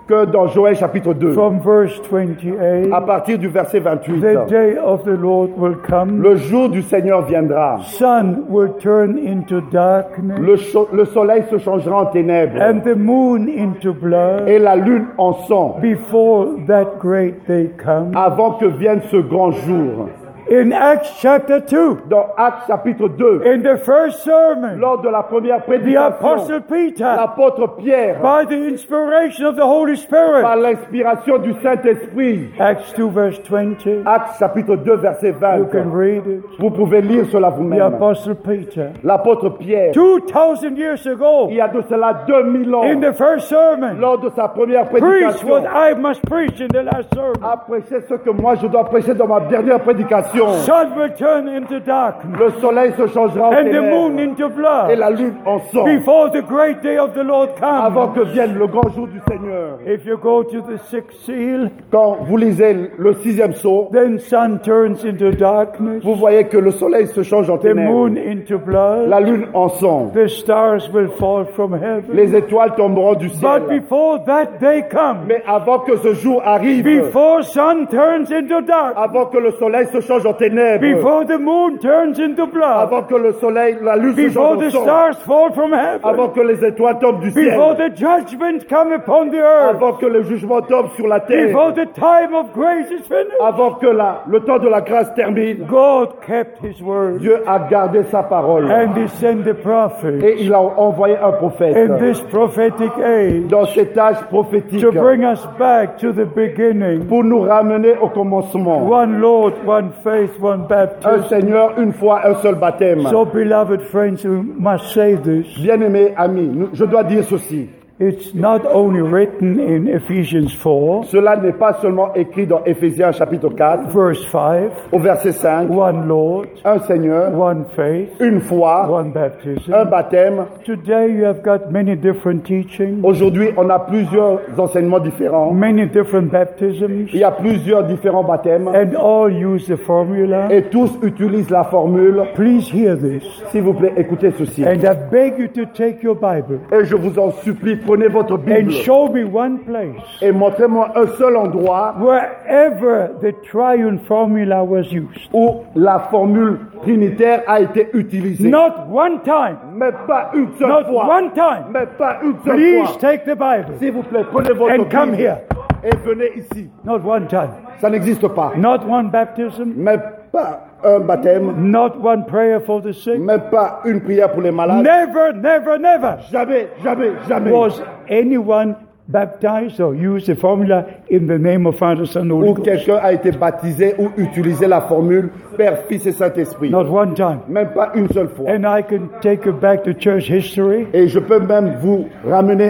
que dans Joël chapitre 2, from verse 28, à partir du verset 28, the day of the Lord will come. le jour du Seigneur viendra. Sun will turn into darkness, Le soleil se changera en ténèbres and the moon into blood, et la lune en sang before that great day comes. avant que vienne ce grand jour. In Acts chapter 2, Dans Actes chapitre 2, in the first sermon, lors de la première the prédication, Apostle Peter, l'apôtre Pierre, by the inspiration of the Holy Spirit, par l'inspiration du Saint-Esprit, Acts 2 verse 20, Actes chapitre 2 verset 20, you can read it. vous pouvez lire cela The vous-même. Apostle Peter, L'apôtre Pierre, 2,000 years ago, il y a de cela 2000 ans, in the first sermon, lors de sa première preach prédication, what I must preach in the last sermon. a prêché ce que moi je dois prêcher dans ma dernière prédication. Sun will turn into darkness, Le soleil se changera en and the moon ténèbres into et blood, la lune en sang before the great day of the Lord avant comes. que vienne le grand jour du Seigneur. If you go to the sixth seal, Quand vous lisez le 6e sceau, then sun turns into darkness, vous voyez que le soleil se change en the moon ténèbres, into blood, la lune en sang, the stars will fall from heaven. les étoiles tomberont du But ciel. before that day comes, Mais avant que ce jour arrive, before sun turns into darkness, avant que le soleil se change en ténèbres, before the moon turns into blood, avant que le soleil, la lune se before change the en sang, stars fall from avant heaven, que les étoiles tombent du before ciel, the judgment come upon the earth, avant que le jugement tombe sur la terre, before the time of grace is finished, avant que le temps de la grâce termine, God kept his word Dieu a gardé sa parole and he sent the prophet et il a envoyé un prophète in this prophetic age dans cet âge prophétique to bring us back to the beginning. pour nous ramener au commencement. One Lord, one faith, one Un baptism. Seigneur, une foi, un seul baptême. So, beloved friends, we must say this. Bien-aimés amis, je dois dire ceci. It's not only written in Ephesians 4, Cela n'est pas seulement écrit dans Éphésiens chapitre 4, verse 5, au verset 5. one Lord, Un Seigneur, one faith, une foi, one baptism. un baptême. Today you have got many different teachings, Aujourd'hui, on a plusieurs enseignements différents. many different baptisms, Il y a plusieurs différents baptêmes and all use the formula. et tous utilisent la formule. Please hear this. S'il vous plaît, écoutez ceci. And I beg you to take your Bible Et je vous en supplie, prenez votre Bible and show me one place et montrez-moi un seul endroit wherever the triune formula was used. où la formule trinitaire a été utilisée. Not one time. Mais pas une seule Not fois. one time. Mais pas une seule Please fois. take the Bible. S'il vous plaît, prenez votre And come Bible here. et venez ici. Not one time. Ça n'existe pas. Not one baptism. Mais pas un baptême, Not one prayer for the sick. même pas une prière pour les malades. Never, never, never Jamais, jamais, jamais. was anyone baptized or used the formula in the name of Father, Son, Holy Où Ghost. quelqu'un a été baptisé ou utilisé la formule Père, Fils et Saint-Esprit. Not one time. Même pas une seule fois. And I can take you back to church history. Et je peux même vous ramener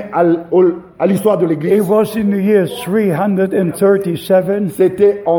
à l'histoire de It l'Église. was in the year 337 C'était en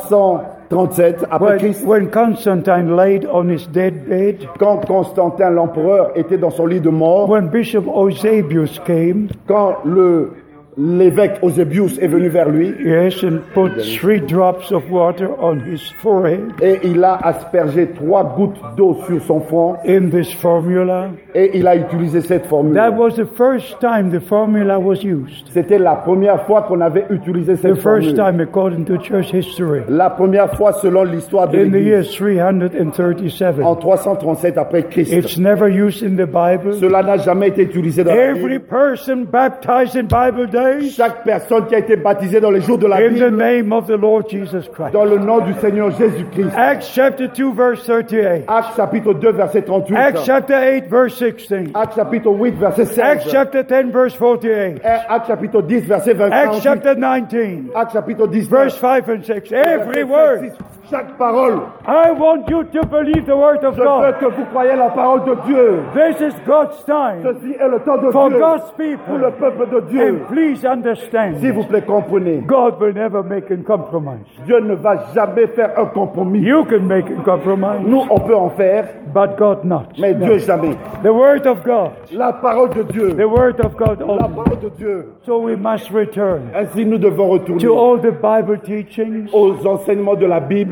337 après Christ, when Constantine laid on his deathbed, quand Constantin l'empereur était dans son lit de mort, when Bishop Eusebius came, quand l'évêque Eusebius est venu vers lui yes, and put 3 drops of water on his forehead et il a aspergé 3 gouttes d'eau sur son front in this formula. et il a utilisé cette formule. That was the first time the formula was used. C'était la première fois qu'on avait utilisé The cette first formule. time according to church history. La première fois selon l'histoire de In the year l'Église, 337. en 337 après Christ. It's never used in the Bible. Cela n'a jamais été utilisé dans la Every Bible. person baptized in Bible days Chaque personne qui a été baptisée dans les jours de la in the Bible, name of the Lord Jesus Christ. dans le nom du Seigneur Jésus-Christ. Acts chapter 2 verse 38. Actes chapitre 2 verset 38. Acts chapter 8 verse 16. Actes chapitre 8 verset 16. Acts chapter 10 verse 48. Actes chapitre 10 verset Acts 28. chapter 19 Actes chapitre 10 verse 5 and 6. Every word. Chaque parole. I want you to believe the word of Je veux God. que vous croyez la parole de Dieu. This is God's time Ceci est le temps de for Dieu. God's Pour le people. peuple de Dieu. And please understand, S'il vous plaît, comprenez. God will never make a compromise. Dieu ne va jamais faire un compromis. You can make a compromise, Nous, on peut en faire, but God not. mais Dieu jamais. The word of God. La parole de Dieu. The word of God La only. parole de Dieu. So we must return Ainsi, nous devons retourner to all the Bible teachings aux enseignements de la Bible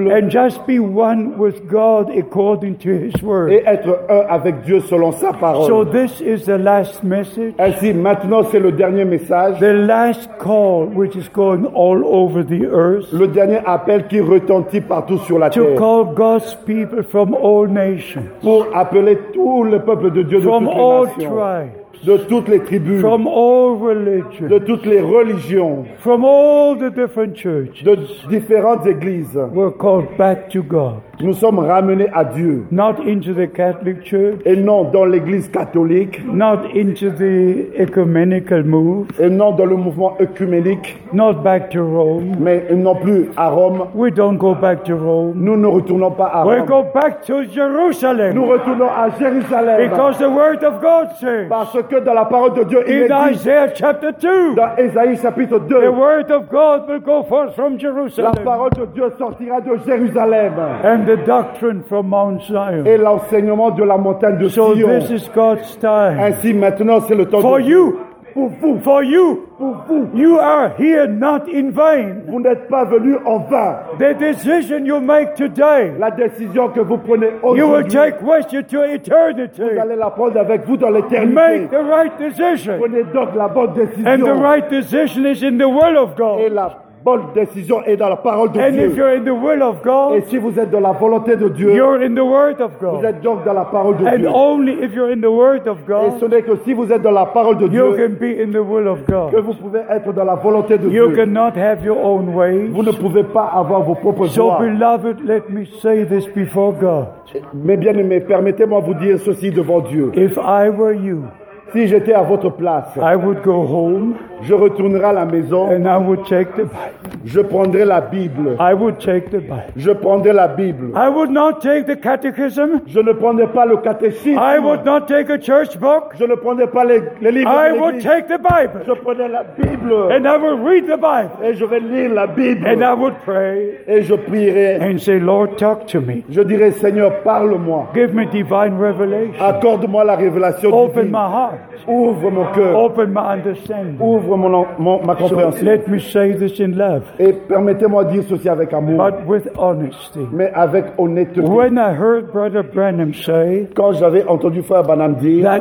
disciples and just be one with God according to His Word. et être un avec Dieu selon sa So parole. this is the last message, Ainsi, maintenant, c'est le dernier message, the last call which is going all over the earth le dernier appel qui retentit partout sur la to terre call God's people from all nations, pour appeler tout le peuple de Dieu de from toutes all les nations, tribes, de toutes les tribus, from all de religions, toutes les religions, from all the different churches. de différentes églises. We're called back to God, Nous sommes ramenés à Dieu not into the Catholic Church, et non dans l'église catholique not into the ecumenical move, et non dans le mouvement œcuménique, not back to Rome. mais non plus à Rome. We don't go back to Rome. Nous ne retournons pas à We Rome. go back to Jerusalem, Nous retournons à Jérusalem because the Word of God says parce que dans la parole de Dieu, il est in dit Isaiah chapter 2, dans Ésaïe chapitre the 2, Word of God will go forth from la Jerusalem, parole de Dieu sortira de Jérusalem and the doctrine from Mount Zion. et l'enseignement de la montagne de So Sion. this is God's time. Ainsi maintenant c'est le temps For de you, pour vous, for you, pour vous. you are here not in vain. Vous n'êtes pas venus en vain. The decision you make today, La décision que vous prenez you will aujourd'hui, take with you to eternity. vous allez la prendre avec vous dans l'éternité. Make the right decision. Prenez donc la bonne And the décision. right decision is in the will of Et God. la bonne décision est dans la parole de And if Dieu. you're in the will of Et God, si vous êtes dans la volonté de Dieu, you're in the Word of vous God. êtes donc dans la parole de And Dieu. only if you're in the Word of Et ce God, n'est que si vous êtes dans la parole de you Dieu can be in the will of que God. vous pouvez être dans la volonté de You Dieu. cannot have your own ways. Vous ne pouvez pas avoir vos propres So, voies. beloved, let me say this before God. Mes bien-aimés, permettez-moi vous dire ceci devant Dieu. If I were you, Si j'étais à votre place, I would go home je retournerai à la maison, and I would take the Bible. je prendrai la Bible. I would take the Bible. Je prendrai la Bible. I would not take the catechism. Je ne prendrai pas le catéchisme. I would not take a church book. Je ne prendrai pas les livres I de would l'église. take the Bible. Je prendrai la Bible And I would read the Bible. et je vais lire la Bible And I would pray et je prierai. and say, Lord, talk to me. Je dirai, Seigneur, parle-moi. Give me divine revelation. Accorde-moi la révélation Open divine. my heart. Ouvre mon cœur. Open my understanding. Ouvre ma So compréhension. let me say this in love, Et permettez-moi de dire ceci avec amour, but with honesty. mais avec honnêteté. When I heard Brother Branham say Quand j'avais entendu Frère Branham dire that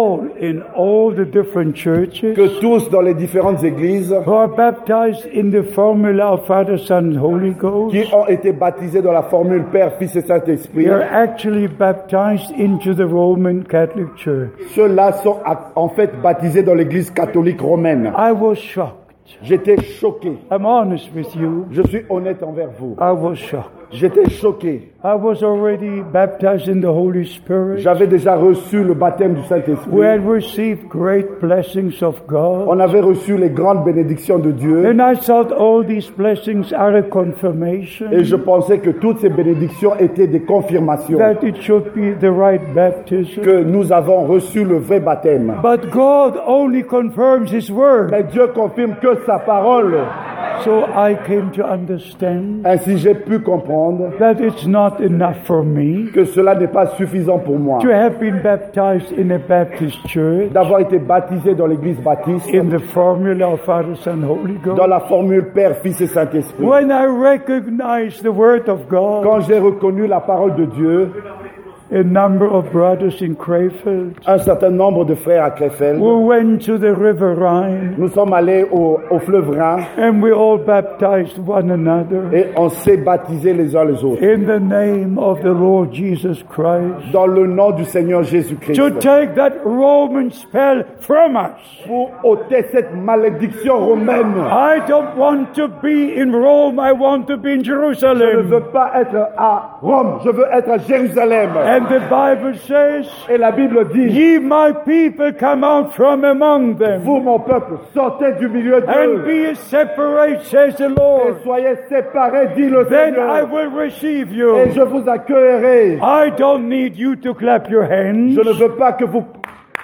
in all the different churches que tous dans les différentes églises who are baptized in the formula of Father, Son, Holy Ghost, qui ont été baptisés dans la formule Père, Fils et Saint-Esprit, they're actually baptized into the Roman Catholic Church. ceux-là sont en fait baptisés dans l'église catholique romaine. I was shocked. J'étais choqué. I'm honest with you. Je suis honnête envers vous. I was shocked. J'étais choqué. I was already baptized in the Holy Spirit. J'avais déjà reçu le baptême du Saint-Esprit. We had received great blessings of God. On avait reçu les grandes bénédictions de Dieu. And I thought all these blessings are a confirmation Et je pensais que toutes ces bénédictions étaient des confirmations that it should be the right baptism. que nous avons reçu le vrai baptême. But God only confirms His word. Mais Dieu confirme que sa parole. So I came to understand Ainsi, j'ai pu comprendre that it's not enough for me que cela n'est pas suffisant pour moi. to have been baptized in a Baptist church D'avoir été baptisé dans l'église baptiste, in the formula of Father, Son, Holy dans Ghost. la formule Père, Fils et Saint-Esprit. When I recognized the word of God, Quand j'ai reconnu la parole de Dieu, a number of brothers in Krefeld un certain nombre de frères à Krefeld, who went to the River Rhine, nous sommes allés au fleuve Rhin and we all baptized one another et on s'est baptisés les uns les autres. in the name of the Lord Jesus Christ Dans le nom du Seigneur Jésus-Christ. to take that Roman spell from us. Pour ôter cette malédiction romaine. I don't want to be in Rome, I want to be in Je ne Jerusalem. veux pas être à Rome, je veux être à Jérusalem. And the Bible says, Et la Bible dit, ye my people come out from among them vous mon peuple, sortez du milieu and d'eux be separate, says the et Lord. soyez séparés, dit le Then I Seigneur. will receive Et you. je vous accueillerai. I don't need you to clap your hands. Je ne veux pas que vous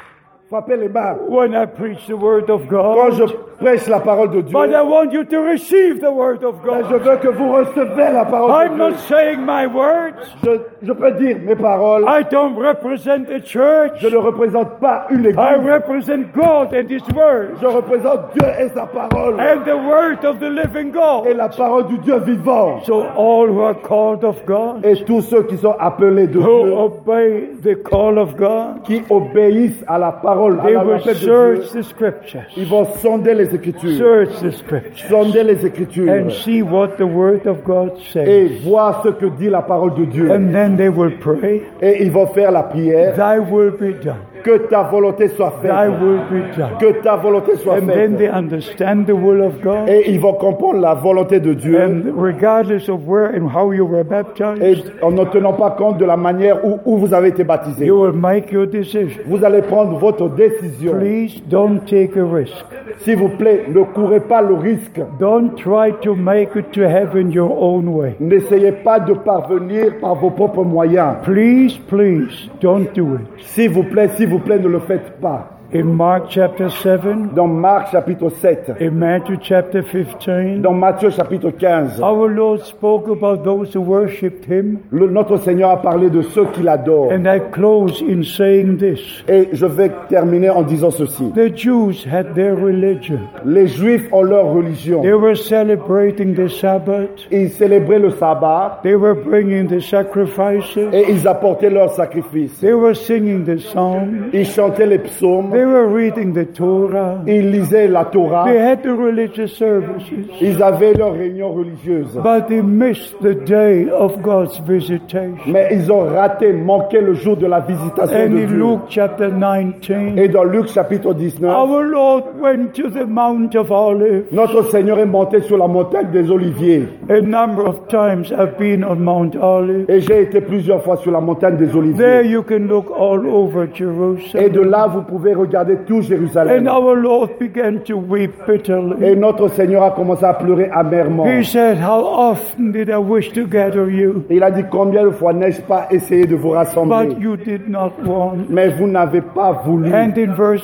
frapper les mains when I preach the Word of quand je God. prêche la parole de Dieu. But I want you to receive the Word of Mais je God. veux que vous recevez la parole I'm de not Dieu. saying my words. Je peux dire mes paroles. I don't represent the church. Je ne représente pas une I église. represent God and His Word. Je représente Dieu et sa parole. And the Word of the living Et God. la parole du Dieu vivant. So all who are called of God, Et tous ceux qui sont appelés de who Dieu, obey the call of God, qui obéissent à la parole, à they la will l'appel de search Dieu, the Scriptures. ils vont sonder les Écritures. Search the Scriptures. Sonder les Écritures. And see what the Word of God says. Et voir ce que dit la parole de Dieu. And then they will pray, Et ils vont faire la prière. Thy will be done. Que ta volonté soit faite. Thy will be done. Que ta volonté soit And then they faite. understand the will of God. Et ils vont comprendre la volonté de Dieu. And regardless of where and how you were Et baptized, en ne tenant pas compte de la manière où vous avez été baptisé. you will make your decision. Vous allez prendre votre décision. Please don't take a risk. S'il vous plaît, ne courez pas le risque. Don't try to make it to heaven your own way. N'essayez pas de parvenir par vos propres moyens. Please, don't do it. S'il vous plaît, ne le faites pas. In Mark chapter 7, Dans Marc chapitre 7, in Matthew chapter 15, dans Matthieu chapitre 15, our Lord spoke about those who worshipped Him. notre Seigneur a parlé de ceux qui l'adorent. And I close in saying this. Et je vais terminer en disant ceci. The Jews had their religion. Les Juifs ont leur religion. They were celebrating the Sabbath. Ils célébraient le sabbat They were bringing the sacrifices. et ils apportaient leurs sacrifices. They were singing the psalms. Ils chantaient les psaumes. They were reading the Torah. Ils lisaient la Torah. They had the religious services. Ils avaient leurs réunions religieuses. But they missed the day of God's visitation. Mais ils ont manqué le jour de la visitation And de in Dieu. Luke chapter 19, Et dans Luc chapitre 19, our Lord went to the Mount of Olives. notre Seigneur est monté sur la montagne des Oliviers. A number of times I've been on Mount Olive. Et j'ai été plusieurs fois sur la montagne des There Oliviers. you can look all over Et de Jerusalem. là, vous pouvez regarder tout Jérusalem. And our Lord began to weep bitterly. Et notre Seigneur a commencé à pleurer amèrement. He said, how often did I wish to gather you, Et il a dit, combien de fois n'ai-je pas essayé de vous rassembler? but you did not want. Mais vous n'avez pas voulu. And in verse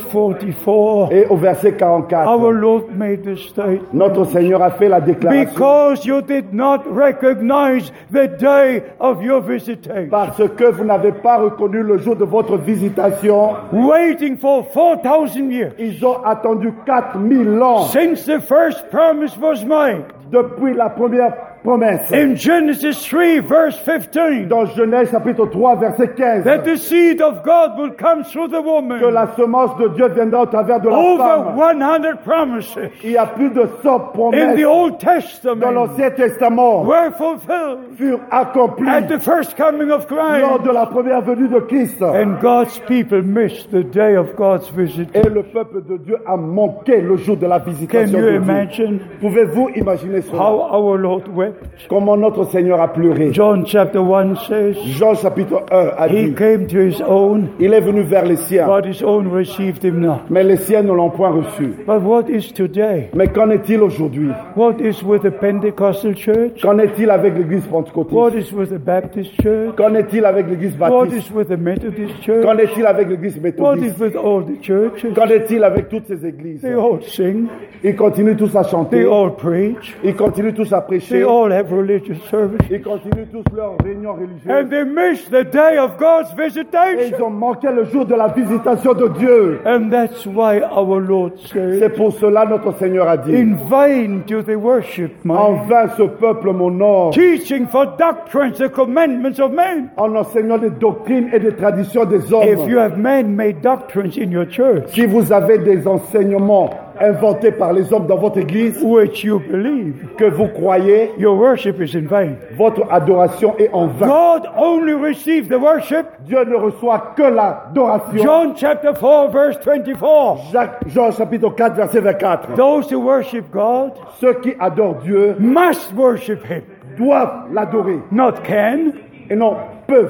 44, Et au verset 44, our Lord made the statement, notre Seigneur a fait la déclaration. because you did not recognize the day of your visitation, Parce que vous n'avez pas reconnu le jour de votre visitation, waiting for 4,000 years ils ont attendu 4000 ans since the first promise was made. depuis la première promesse. In Genesis 3, verse 15, Dans Genèse chapitre 3, verset 15, that the seed of God will come through the que woman. la semence de Dieu viendra au travers de la Over femme. 100 promises Il y a plus de 100 in promesses the Old dans Testament l'Ancien Testament were fulfilled furent accomplies at the first coming of lors Christ. de la première venue de Christ. And God's people missed the day of God's Et visitation. le peuple de Dieu a manqué le jour de la Can visitation you de Dieu. imagine Pouvez-vous imaginer cela? how our Lord wept? Comment notre Seigneur a pleuré. John chapter 1 says, Jean chapitre 1 a He dit, came to His own, il est venu vers les siens, but His own received Him not. mais les siens ne l'ont point reçu. But what is today? Mais qu'en est-il aujourd'hui? What is with the Pentecostal church? Qu'en est-il avec l'église What pentecôtiste? is with the Baptist church? Qu'en est-il avec l'église What baptiste? is with the Methodist church? Qu'en est-il avec l'église What is méthodiste? with all the churches? Qu'en est-il avec toutes ces églises? They all sing, Ils continuent tous à they chanter, all preach, ils continuent tous à they prêcher, all have religious service. ils continuent tous leurs réunions religieuses. And they miss the day of God's Et visitation. ils ont manqué le jour de la visitation de Dieu. And that's why our Lord said, C'est pour cela notre Seigneur a dit, in vain do they worship en me, vain ce peuple m'honore, teaching for doctrines the commandments of men. en enseignant des doctrines et des traditions des If hommes. you have man-made doctrines in your church, Si vous avez des enseignements inventés par les hommes dans votre église, which you believe, que vous croyez, your worship is in vain. votre adoration est en vain. God only receives the worship. Dieu ne reçoit que l'adoration. John chapter 4 verse 24. Jean chapitre 4 verset 24. Those who worship God Ceux qui adorent Dieu must worship Him. doivent l'adorer Not can, et non peuvent.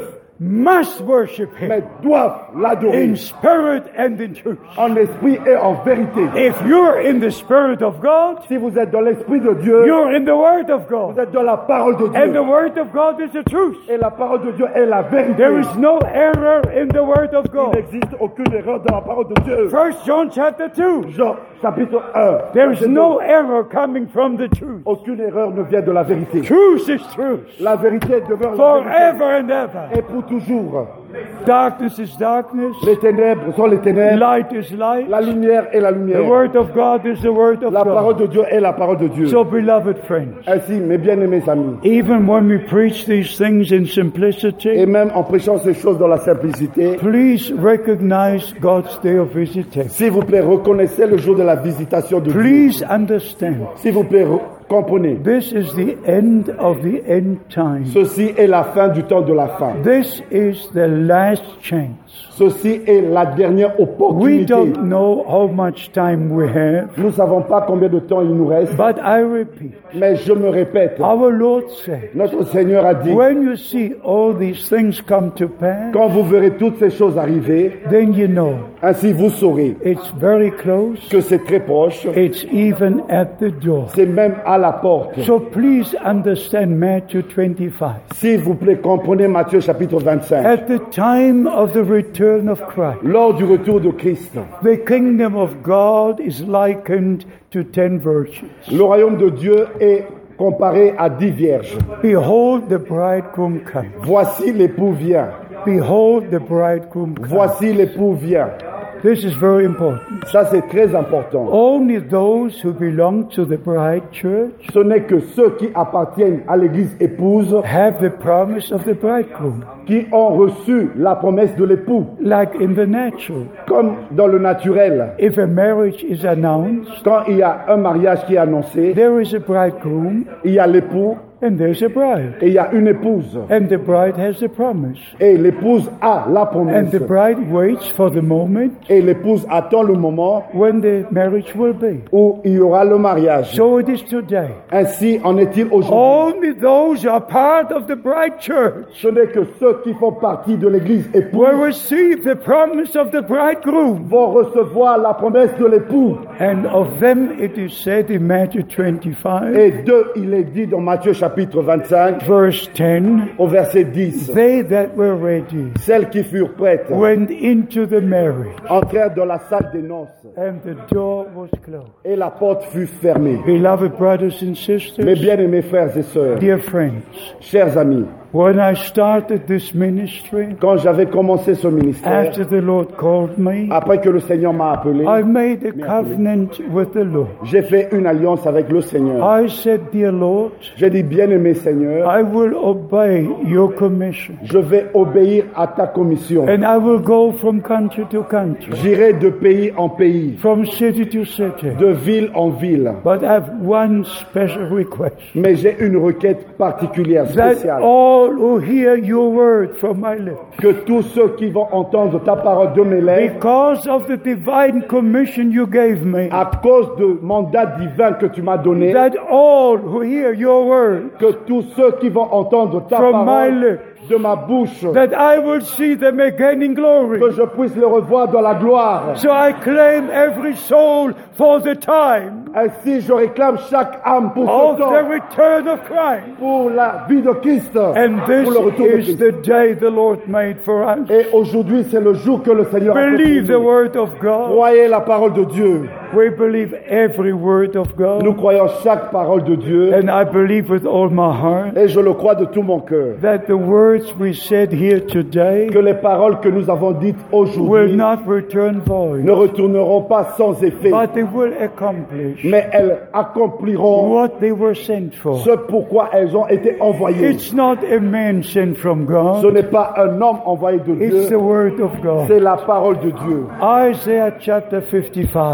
must worship Him mais doivent l'adorer in spirit and in truth. en esprit et en vérité. If you're in the Spirit of God, Si vous êtes dans l'esprit de Dieu, you're in the Word of vous God. êtes dans la parole de And the Dieu. Word of God is the truth. Et la parole de Dieu est la vérité. There is no error in the Word of Il God. n'existe aucune erreur dans la parole de Dieu. 1 John chapter 2. Jean chapitre 1. There is verset no 2. error coming from the truth. Aucune erreur ne vient de la vérité. Truth is truth. La vérité demeure la Forever vérité. and ever. Et pour toujours. Darkness is darkness. Les ténèbres sont les ténèbres. Light is light. La lumière est la The lumière. Word of God is the Word of La parole God. de Dieu est la parole de Dieu. So, beloved friends, Ainsi, mes bien-aimés amis, even when we preach these things in et simplicity, même en prêchant ces choses dans la simplicité, please recognize God's day of visitation. s'il vous plaît, reconnaissez le jour de la visitation de Dieu. Please understand, S'il vous plaît, comprenez. this is the end of the end time. Ceci est la fin du temps de la fin. This is the last chance. Ceci est la dernière We opportunité. don't know how much time we have, Nous ne savons pas combien de temps il nous reste, but I repeat, mais je me répète, our Lord said, notre Seigneur a dit, when you see all these things come to pass, quand vous verrez toutes ces choses arriver, then you know ainsi vous saurez it's very close. que c'est très proche, It's even at the door. c'est même à la porte. So please understand Matthew 25. S'il vous plaît, comprenez Matthieu chapitre 25. At the time of the return of Christ, Lors du retour de Christ, the kingdom of God is likened to 10 virgins. le royaume de Dieu est comparé à 10 vierges. Behold, the bridegroom comes. Voici l'époux vient. Behold, the bridegroom comes. Voici l'époux vient. This is very important. Ça, c'est très important. Only those who belong to the bride church Ce n'est que ceux qui appartiennent à l'église épouse have the promise of the bridegroom, qui ont reçu la promesse de l'époux. like in the natural. Comme dans le naturel, If a marriage is announced, quand il y a un mariage qui est annoncé, there is a bridegroom il y a l'époux and there's a bride. et il y a une épouse. And the bride has the promise. Et l'épouse a la And promesse. the bride waits for the moment Et l'épouse attend le moment when the marriage will be. où il y aura le mariage. So it is today. Ainsi en est-il aujourd'hui. Only those who are part of the bride church Ce n'est que ceux qui font partie de l'église épouse will receive the promise of the bridegroom. vont recevoir la promesse de l'époux. And of them it is said in Matthew 25, Et d'eux, il est dit dans Matthieu chapitre 25, verse 10, au verset 10, they that were ready celles qui furent prêtes went into the marriage, entrèrent dans la salle des noces and the door was closed. et la porte fut fermée. Beloved brothers and Mes sisters, bien-aimés frères et sœurs, dear friends, chers amis, when I started this ministry, quand j'avais commencé ce ministère, after the Lord called me, après que le Seigneur m'a appelé, I made a covenant with the Lord. j'ai fait une alliance avec le Seigneur. I said, dear Lord, J'ai dit, bien-aimé Seigneur, I will obey your commission, je vais obéir à ta commission. and I will go from country to country, J'irai de pays en pays, from city to city. de ville en ville. But I have one special request, Mais j'ai une requête particulière, that spéciale. all who hear your word from my lips, Que tous ceux qui vont entendre ta parole de mes lèvres, because of the divine commission you gave me, à cause du mandat divin que tu m'as donné, that all who hear your word que tous ceux qui vont entendre ta from my parole lips, de ma bouche, that I will see them again in glory. que je puisse les revoir dans la gloire. So I claim every soul for the time Ainsi, je réclame chaque âme pour of ce temps, the return of Christ. pour la vie de Christ, And pour le retour de this is Christ. the day the Lord made for us. Et aujourd'hui, c'est le jour que le Seigneur a fait Believe the pour nous. word of God. Croyez la parole de Dieu. We believe every word of Nous God. croyons chaque parole de Dieu. And I believe with all my heart Et je le crois de tout mon cœur. that the words we said here today Que les paroles que nous avons dites will aujourd'hui not return ne void, retourneront pas sans effet, but they will accomplish mais elles accompliront what they were sent for. ce pourquoi elles ont été envoyées. It's not a man sent from Ce God, n'est pas un homme envoyé de it's the Dieu, word of God. c'est la parole de Dieu. Isaiah chapter 55. Ésaïe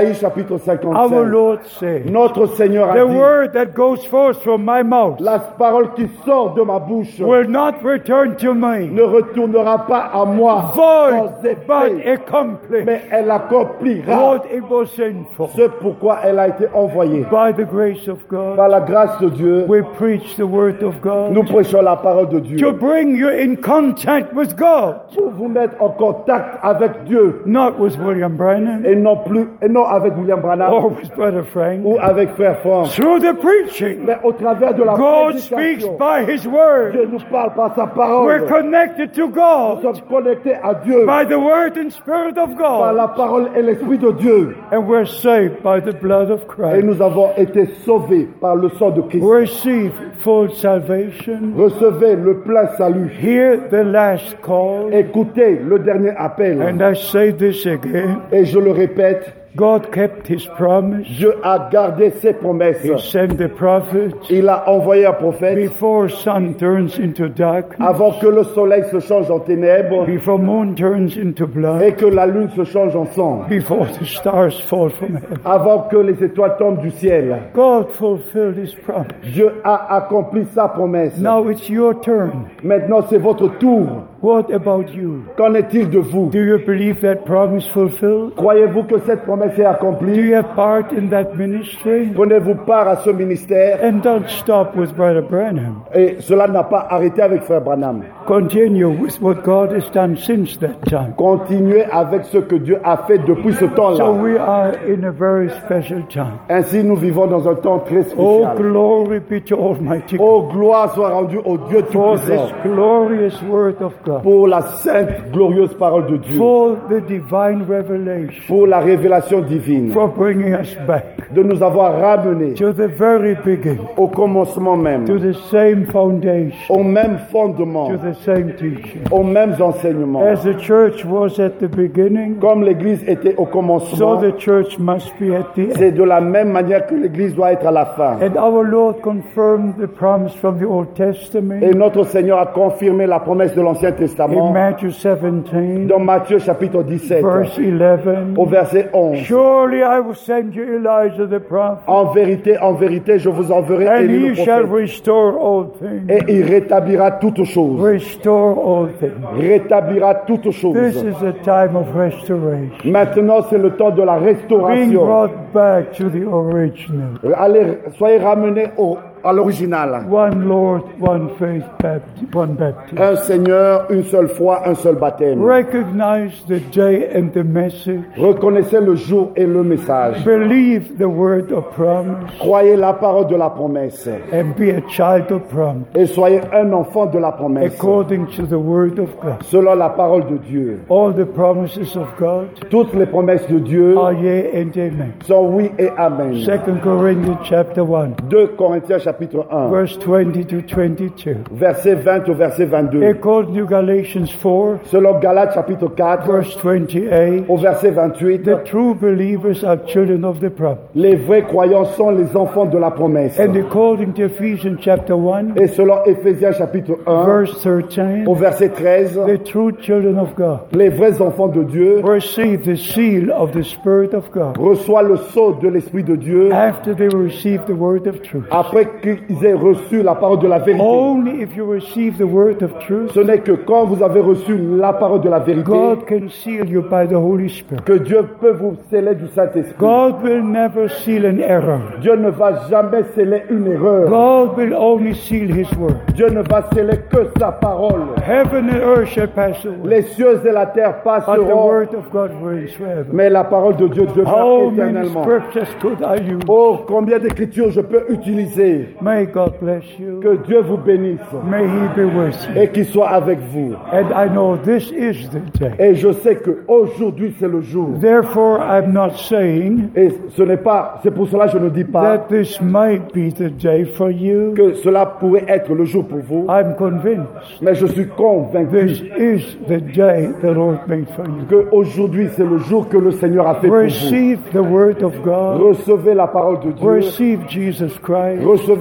Ésaïe chapitre our 57. Lord said, Notre Seigneur a the dit, word that goes forth from my mouth la parole qui sort de ma bouche will not return to me ne retournera pas à moi void, sans but effet, accomplished mais elle accomplira what it was sent for. ce pourquoi elle a été envoyée. By the grace of God, Par la grâce de Dieu, we preach the word of God nous prêchons la parole de Dieu to bring you in contact with God, pour vous mettre en contact avec Dieu not with William Branham et non avec William Branham or with Brother Frank. ou avec Frère Franck, Through the preaching, mais au travers de la God speaks prédication. by His word. Dieu nous parle par sa We're parole. connected to Nous God sommes connectés à Dieu by the word and spirit of par God, la parole et l'esprit de Dieu. and we're saved by the blood of Et Christ. nous avons été sauvés par le sang de Christ. Receive full salvation. Recevez le plein salut. Hear the last call. Écoutez le dernier appel. And I say this again. Et je le répète, God kept His promise. Dieu a gardé ses promesses. He sent the prophet Il a envoyé un prophète before sun turns into darkness, avant que le soleil se change en ténèbres before moon turns into blood, et que la lune se change en sang, before the stars fall from heaven. avant que les étoiles tombent du ciel. God fulfilled His promise. Dieu a accompli sa promesse. Now it's your turn. Maintenant, c'est votre tour. What about you? Qu'en est-il de vous? Do you believe that promise fulfilled? Croyez-vous que cette promesse est Do accomplie? you have part in that ministry? Prenez-vous part à ce ministère And don't stop with Brother Branham. et cela n'a pas arrêté avec Frère Branham. Continue with what God has done since that time. Continuez avec ce que Dieu a fait depuis ce So temps-là. we are in a very special time. Ainsi, nous vivons dans un temps très Oh, spécial. glory be to Almighty God Oh, gloire soit rendue au Dieu for Tout-Puissant this glorious word of God, pour la sainte, glorieuse parole de Dieu, for the divine revelation, pour la révélation divine, for bringing us back de nous avoir ramenés to the very beginning, au commencement même, to the same foundation, au même fondement, to the same teaching. aux mêmes enseignements. As the church was at the beginning, Comme l'Église était au so commencement, the church must be at the end. c'est de la même manière que l'Église doit être à la fin. And our Lord confirmed the promise from the Old Testament Et notre Seigneur a confirmé la promesse de l'Ancien in Testament Matthew 17, dans Matthieu chapitre 17, verse 11. au verset 11. Surely I will send you Elijah the prophet, En vérité, je vous enverrai and Élie he le shall prophète, restore all things. et il rétablira toutes choses. Restore all things. Rétablira toutes This choses. is a time of restoration. Maintenant, c'est le temps de la Being restauration. brought back to the original. Allez, soyez ramenés à l'original. One Lord, one faith, one baptism. Un Seigneur, une seule foi, un seul baptême. Recognize the day and the message. Reconnaissez le jour et le message. Believe the word of promise Croyez la parole de la promesse. and be a child of promise Et soyez un enfant de la promesse. according to the word of God. Selon la parole de Dieu. All the promises of God Toutes les promesses de Dieu are yea and amen. sont oui et amen. 2 Corinthians chapter 1, 2 Corinthiens chapitre 1, verse 20 to 22. verset 20 au verset 22. According to Galatians 4, Selon Galates chapitre 4, verse 28, au verset 28, the true believers are children of the promise. les vrais croyants sont les enfants de la promesse. And according to Ephesians chapter 1, Et selon Éphésiens chapitre 1, verse 13, au verset 13, the true children of God les vrais enfants de Dieu receive the seal of the Spirit of God reçoivent le sceau de l'Esprit de Dieu after they receive the word of truth. après qu'ils aient reçu la parole de la vérité. Only if you receive the word of truth, Ce n'est que quand vous avez reçu la parole de la vérité God can seal you by the Holy Spirit. que Dieu peut vous sceller du Saint-Esprit. God will never seal an error. Dieu ne va jamais sceller une erreur. God will only seal His word. Dieu ne va sceller que sa parole. Heaven and earth shall pass away, Les cieux et la terre but the passeront, word of God reigns forever. mais la parole de Dieu demeure How many éternellement. scriptures could I use? Oh, combien d'écritures je peux utiliser. May God bless you. Que Dieu vous bénisse May He be with you. et qu'il soit avec vous. And I know this is the day. Et je sais que aujourd'hui c'est le jour. Therefore, I'm not saying Et ce n'est pas, c'est pour cela que je ne dis pas that this might be the day for you. que cela pourrait être le jour pour vous, I'm convinced mais je suis convaincu this is the day the Lord made for you. que aujourd'hui c'est le jour que le Seigneur a fait pour vous. Receive the word of God. Recevez la parole de Dieu. Receive Jesus Christ. Recevez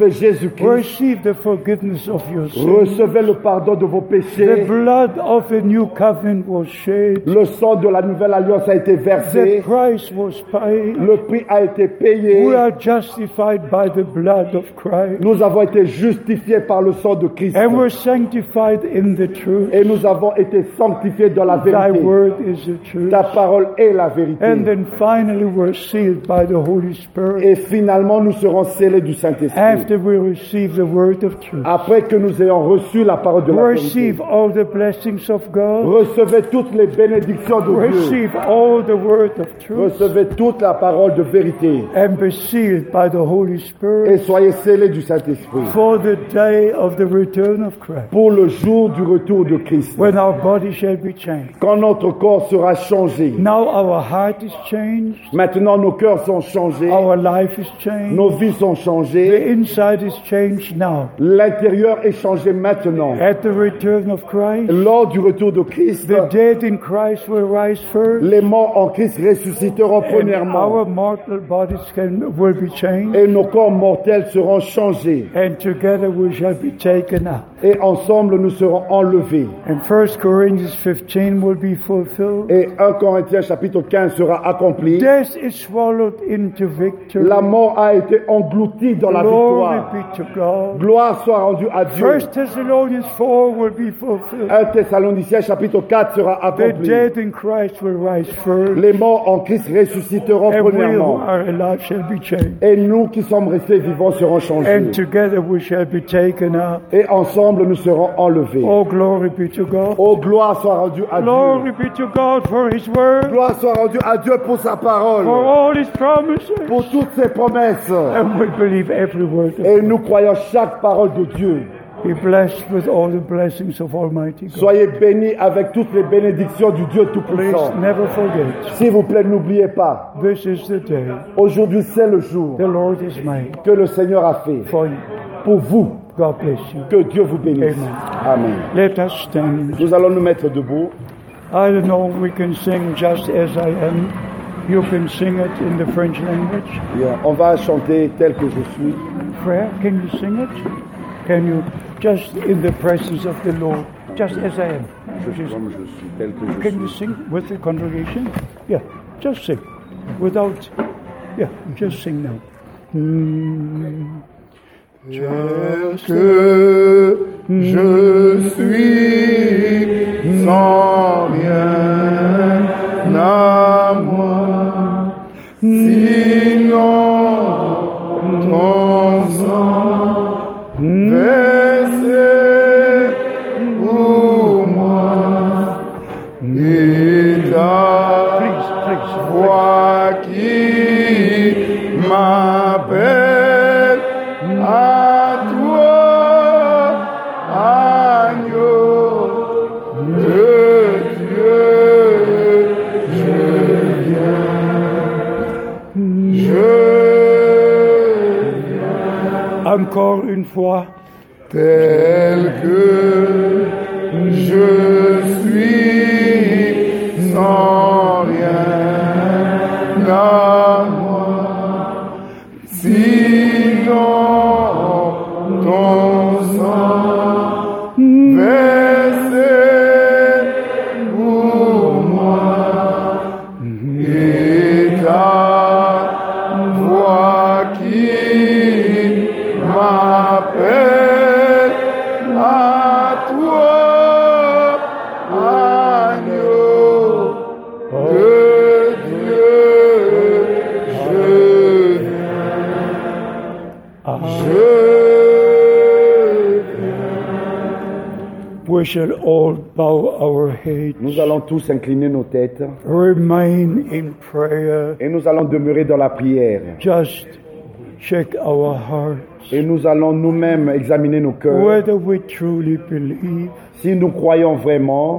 recevez Jésus-Christ, receive the forgiveness of your sins. recevez le pardon de vos The péchés, blood of the new covenant was shed. le sang de la nouvelle alliance a été The versé, price was paid. le prix a été payé, We are justified by the blood of Christ. nous avons été justifiés par le sang de Christ And we're sanctified in the truth. et nous avons été sanctifiés dans la Thy vérité. word is the truth. Ta parole est la vérité. And then finally we're sealed by the Holy Spirit. Et finalement, nous serons scellés du Saint-Esprit. After we receive the word of truth. Après que nous ayons reçu la parole de la vérité, Receive all the blessings of God. recevez toutes les bénédictions de Dieu. Receive all the word of truth. Recevez toute la parole de vérité And be sealed by the Holy et Spirit soyez scellés du Saint-Esprit for the day of the return of Christ. pour le jour du retour de Christ. When our body shall be changed. Quand notre corps sera changé. Now our heart is changed. Maintenant, nos cœurs sont changés. Our life is changed. Nos vies sont The changées. inside is changed now. L'intérieur est changé maintenant. At the return of Christ, Lors du retour de Christ, the dead in Christ will rise first. les morts en Christ ressusciteront And premièrement. our mortal bodies will be changed. Et nos corps mortels seront changés. And together we shall be taken up. Et ensemble, nous serons enlevés. And 1 Corinthians 15 will be fulfilled. Et 1 Corinthiens chapitre 15 sera accompli. Death is swallowed into victory. La mort a été engloutie dans la Glory victoire. be to God. Gloire soit rendue à Dieu. 1 Thessalonians 4 will be fulfilled. 1 Thessaloniciens chapitre 4 sera The accompli. dead in Christ will rise first. Les morts en Christ ressusciteront And we who premièrement. are alive shall be changed. Et nous qui sommes restés vivants serons changés. And together we shall be taken up. Et ensemble, nous serons enlevés. Oh, glory be to God. Oh, gloire soit rendue à Dieu. Glory be to God for His word, Gloire soit rendue à Dieu pour sa for parole, all His promises. pour toutes ses promesses. And we believe every word of Et nous croyons chaque parole de Dieu. Be blessed with all the blessings of Almighty God. Soyez bénis avec toutes les bénédictions du Dieu Please Tout-Puissant. never forget, S'il vous plaît, n'oubliez pas, this is the day aujourd'hui c'est le jour the Lord has made que le Seigneur a fait for you. pour vous. God bless you. Que Dieu vous bénisse. Amen. Let us stand. Nous allons nous mettre debout. I don't know, we can sing Just As I Am. You can sing it in the French language. Bien. On va chanter tel que je suis. Prayer, can you sing it? Can you, just in the presence of the Lord, just as I am. Just- Comme je suis, tel que je Can you suis. sing with the congregation? Yeah, just sing. Without, yeah, just sing now. Tel que je suis, sans rien à moi, sinon ton sang versé pour moi et ta voix qui m'appelle à toi, agneau de Dieu, je viens, Encore une fois, tel que je suis, sans rien à moi, sinon ton sang versé pour moi et ta voix qui m'appelle à toi, agneau de Dieu, je we shall all bow our heads, Nous allons tous incliner nos têtes remain in prayer, et nous allons demeurer dans la prière. just check our hearts, Et nous allons nous-mêmes examiner nos cœurs. whether we truly believe Si nous croyons vraiment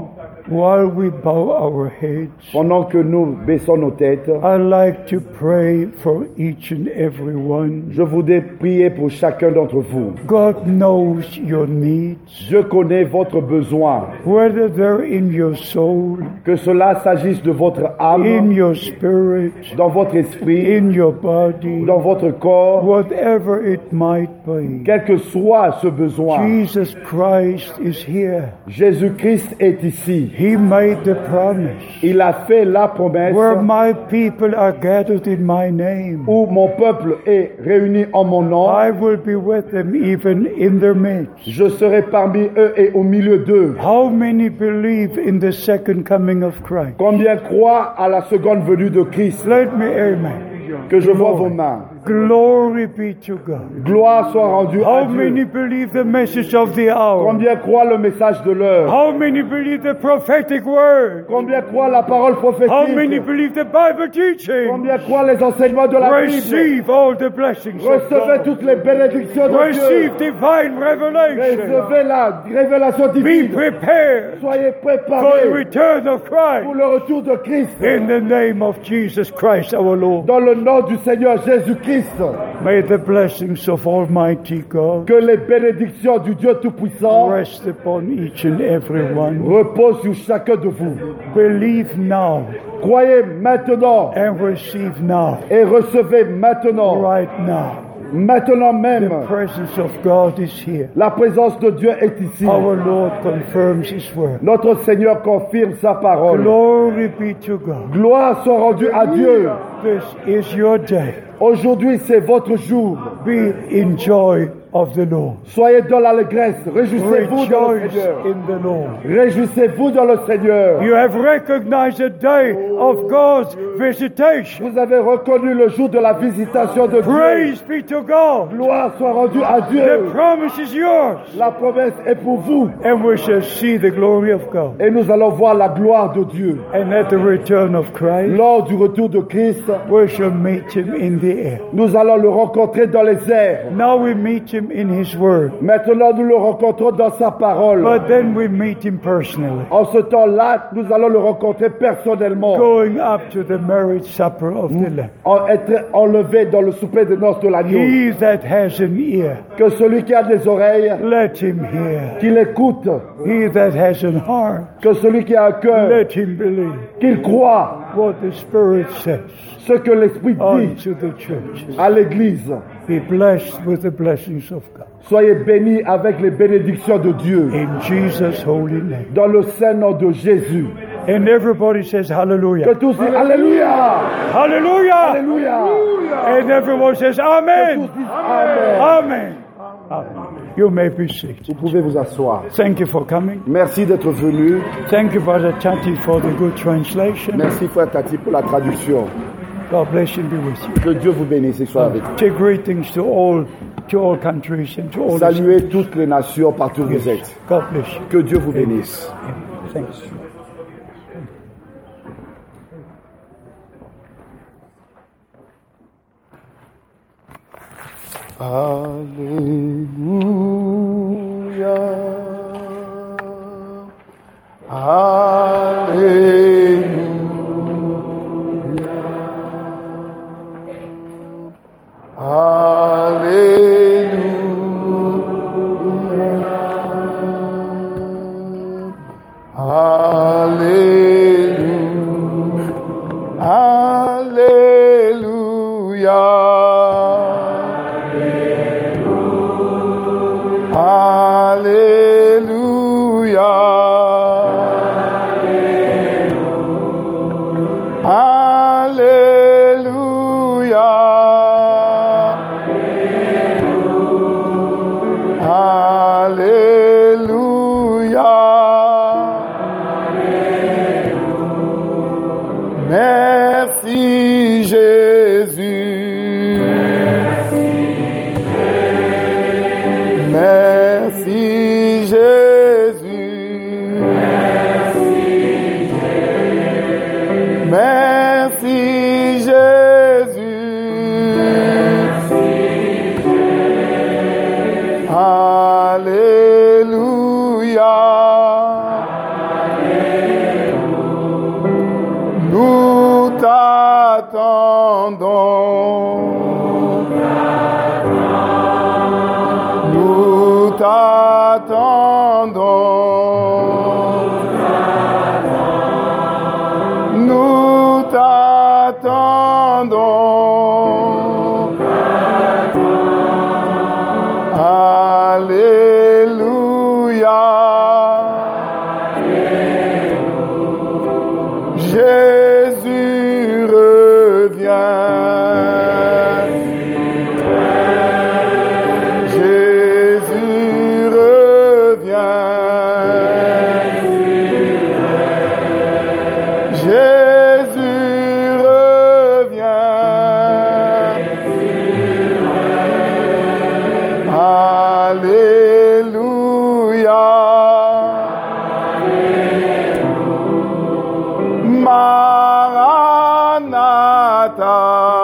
While we bow our heads, Pendant que nous baissons nos têtes, I like to pray for each and every one. je voudrais prier pour chacun d'entre vous. God knows your needs, Dieu connaît votre besoin, whether they're in your soul, que cela s'agisse de votre in âme, your spirit, dans votre esprit, in your body, dans votre corps, whatever it might be. quel que soit ce besoin. Jesus Christ is here. Jésus-Christ est ici. He made the promise. Il a fait la promesse Where my people are gathered in my name, où mon peuple est réuni en mon nom. I will be with them even in their midst. Je serai parmi eux et au milieu d'eux. How many believe in the second coming of Christ? Combien croient à la seconde venue de Christ? Let me, amen. Que je vois vos mains. Glory be to God. Gloire soit rendue à How many Dieu. believe the message of the hour? Combien croient le message de l'heure? How many believe the prophetic word? Combien croient la parole How many prophétique? believe the Bible teaching? Combien croient les enseignements de la Bible? Receive all the blessings of Recevez God. toutes les bénédictions de Receive Dieu. divine revelation. Recevez la révélation Be divine. prepared Soyez for the préparés return of pour Christ. le retour de Christ. In the name of Jesus Christ our Lord. Dans le nom du Seigneur Jésus-Christ, May the blessings of Almighty God que les bénédictions du Dieu Tout-Puissant rest upon each and every one. reposent sur chacun de vous. Believe now Croyez maintenant and receive now, et recevez maintenant, right now. maintenant même. The presence of God is here. La présence de Dieu est ici. Our Lord confirms His word. Notre Seigneur confirme sa parole. Glory be to God. Gloire soit rendue à Dieu. This is your day. Aujourd'hui, c'est votre jour. Be in joy of the Lord. Soyez dans l'allégresse. Réjouissez-vous dans le Rejoice Seigneur. in the Lord. Réjouissez-vous dans le Seigneur. You have recognized the day of God's visitation. Vous avez reconnu le jour de la visitation de Dieu. Praise be to God. Gloire soit rendue à The Dieu. promise is yours. La promesse est pour vous. And we shall see the glory of God. Et nous allons voir la gloire de Dieu. And at the return of Christ, Lors du retour de Christ, we shall meet Him in the air. nous allons le rencontrer dans les airs. Now we meet Him in His Word. Maintenant, nous le rencontrons dans sa parole. But then we meet Him personally. En ce temps-là, nous allons le rencontrer personnellement. Going up to the marriage supper of the Lamb. Être enlevé dans le souper de noces de l'agneau. He that has an ear, Que celui qui a des oreilles, let him hear. qu'il écoute. He that has an heart, Que celui qui a un cœur, let him believe qu'il croit what the Spirit says ce que l'Esprit dit unto the churches. à l'Église. Be blessed with the blessings of God. Soyez bénis avec les bénédictions de Dieu. In Jesus' holy name. Dans le saint nom de Jésus. And everybody says Que hallelujah. tous disent Alléluia! Hallelujah! Alléluia! And everyone says Que amen. tous disent Amen. Amen. Amen. You may be seated. Vous pouvez vous asseoir. Thank you for coming. Merci d'être venu. Thank you, Brother Tati, for the good translation. Merci Frère Tati pour la traduction. God bless you and be with you. Que Dieu vous bénisse et soit avec vous. Say greetings to all countries and to all Saluez toutes les nations partout où vous Yes. êtes. God bless you. Que Dieu vous bénisse. Thanks. Merci Jésus. Merci Jésus. Merci Jésus. Alléluia. Maranatha.